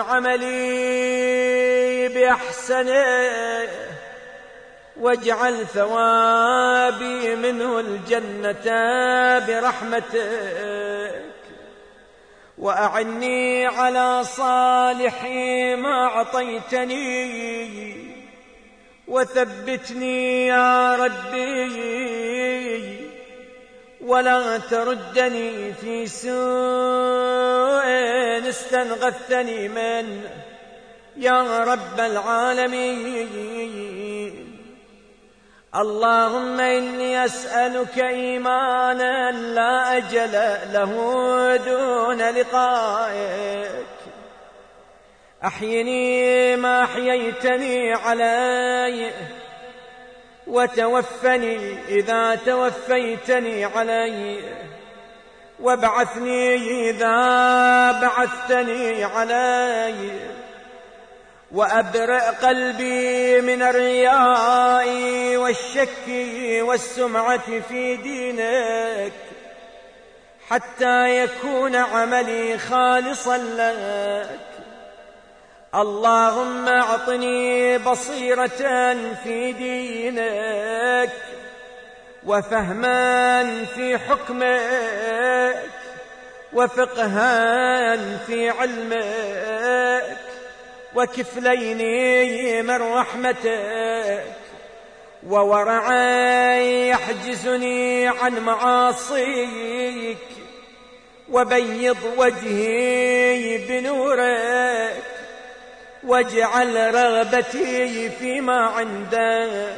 عملي بأحسنه واجعل ثوابي منه الجنة برحمتك وأعني على صالح ما أعطيتني وثبتني يا ربي ولا تردني في سوء استنغثني منه يا رب العالمين. اللهم إني أسألك إيمانا لا أجل له دون لقائك. أحيني ما أحييتني عليه وتوفني إذا توفيتني عليه وابعثني إذا بعثتني عليه وأبرئ قلبي من الرياء والشك والسمعة في دينك حتى يكون عملي خالصا لك. اللهم أعطني بصيرة في دينك وفهما في حكمك وفقها في علمك وكفلين من رحمتك وورعا يحجزني عن معاصيك وبيض وجهي بنورك واجعل رغبتي فيما عندك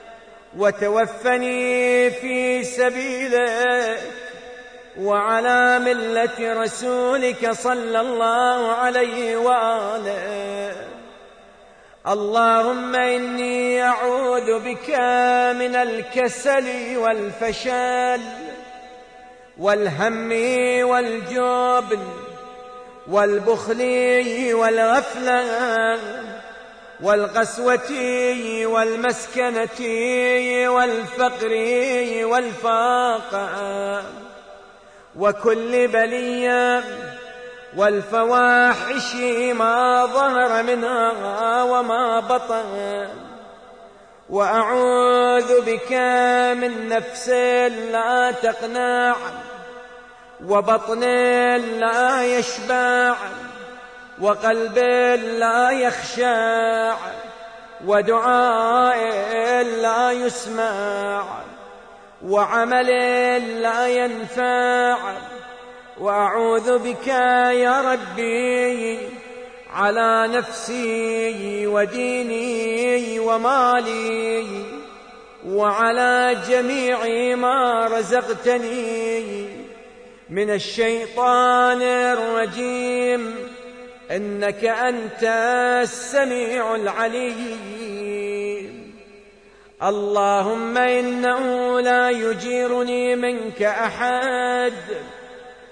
وتوفني في سبيلك وعلى ملة رسولك صلى الله عليه وآله. اللهم إني أعوذ بك من الكسل والفشل والهم والجبن والبخل والغفلة والقسوة والمسكنة والفقر والفاقة وكل بلية والفواحش ما ظهر منها وما بطن. وأعوذ بك من نفس لا تقنع وبطن لا يشبع وقلب لا يخشع ودعاء لا يسمع وعمل لا ينفع. وأعوذ بك يا ربي على نفسي وديني ومالي وعلى جميع ما رزقتني من الشيطان الرجيم إنك أنت السميع العليم. اللهم إنه لا يجيرني منك أحد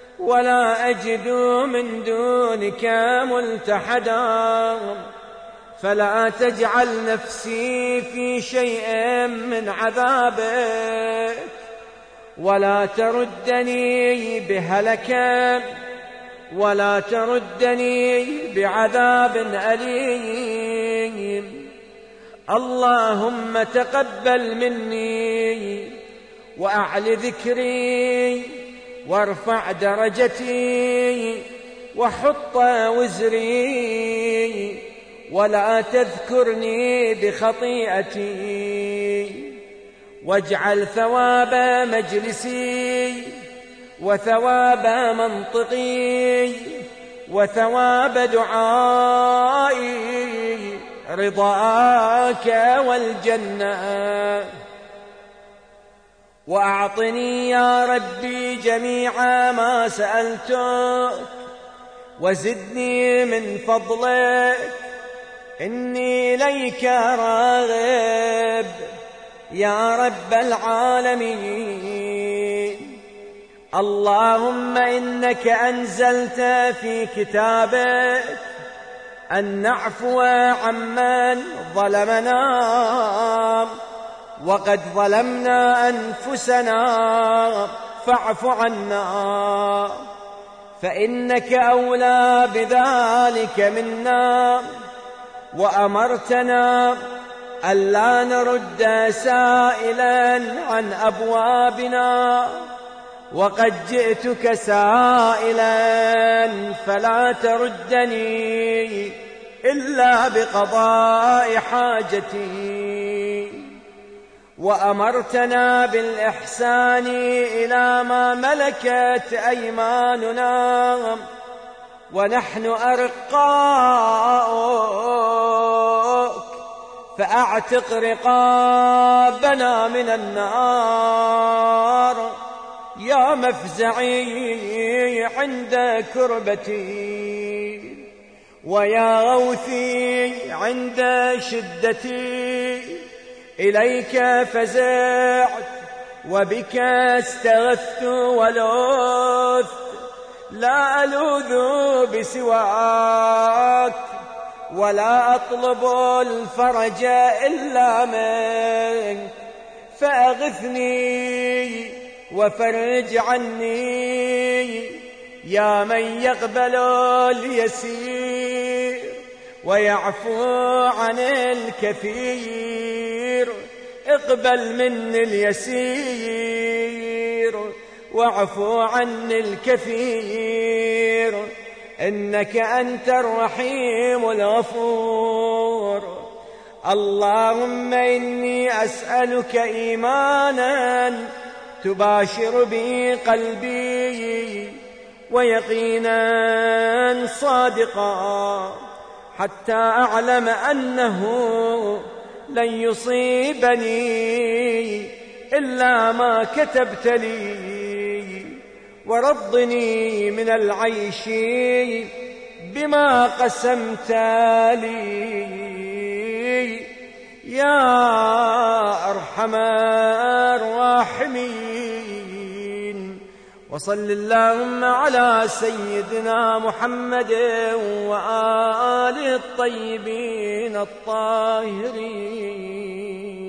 ولا أجد من دونك ملتحدا فلا تجعل نفسي في شيء من عذابك، ولا تردني بهلكة، ولا تردني بعذاب أليم. اللهم تقبل مني وأعل ذكري وارفع درجتي وحط وزري، ولا تذكرني بخطيئتي، واجعل ثواب مجلسي وثواب منطقي وثواب دعائي رضاك والجنة. وأعطني يا ربي جميع ما سألتك، وزدني من فضلك، إني إليك راغب يا رب العالمين. اللهم إنك أنزلت في كتابك أن نعفو عمن ظلمنا، وقد ظلمنا أنفسنا فاعف عنا، فإنك أولى بذلك منا. وأمرتنا ألا نرد سائلا عن أبوابنا، وقد جئتك سائلا فلا تردني إلا بقضاء حاجتي. وأمرتنا بالإحسان إلى ما ملكت أيماننا، ونحن أرقاؤك فأعتق رقابنا من النار يا مفزعي عند كربتي، ويا غوثي عند شدتي. إليك فزعت وبك استغثت ولذت، لا ألوذ بسواك ولا أطلب الفرج إلا منك، فأغثني وفرج عني يا من يقبل اليسير ويعفو عن الكثير. اقبل مني اليسير واعفو عن الكثير، إنك أنت الرحيم الغفور. اللهم إني أسألك إيمانا تباشر به قلبي، ويقينا صادقا، حتى أعلم أنه لن يصيبني إلا ما كتبت لي، ورضني من العيش بما قسمت لي يا أرحم الراحمين. وصل اللهم على سيدنا محمد وآله الطيبين الطاهرين.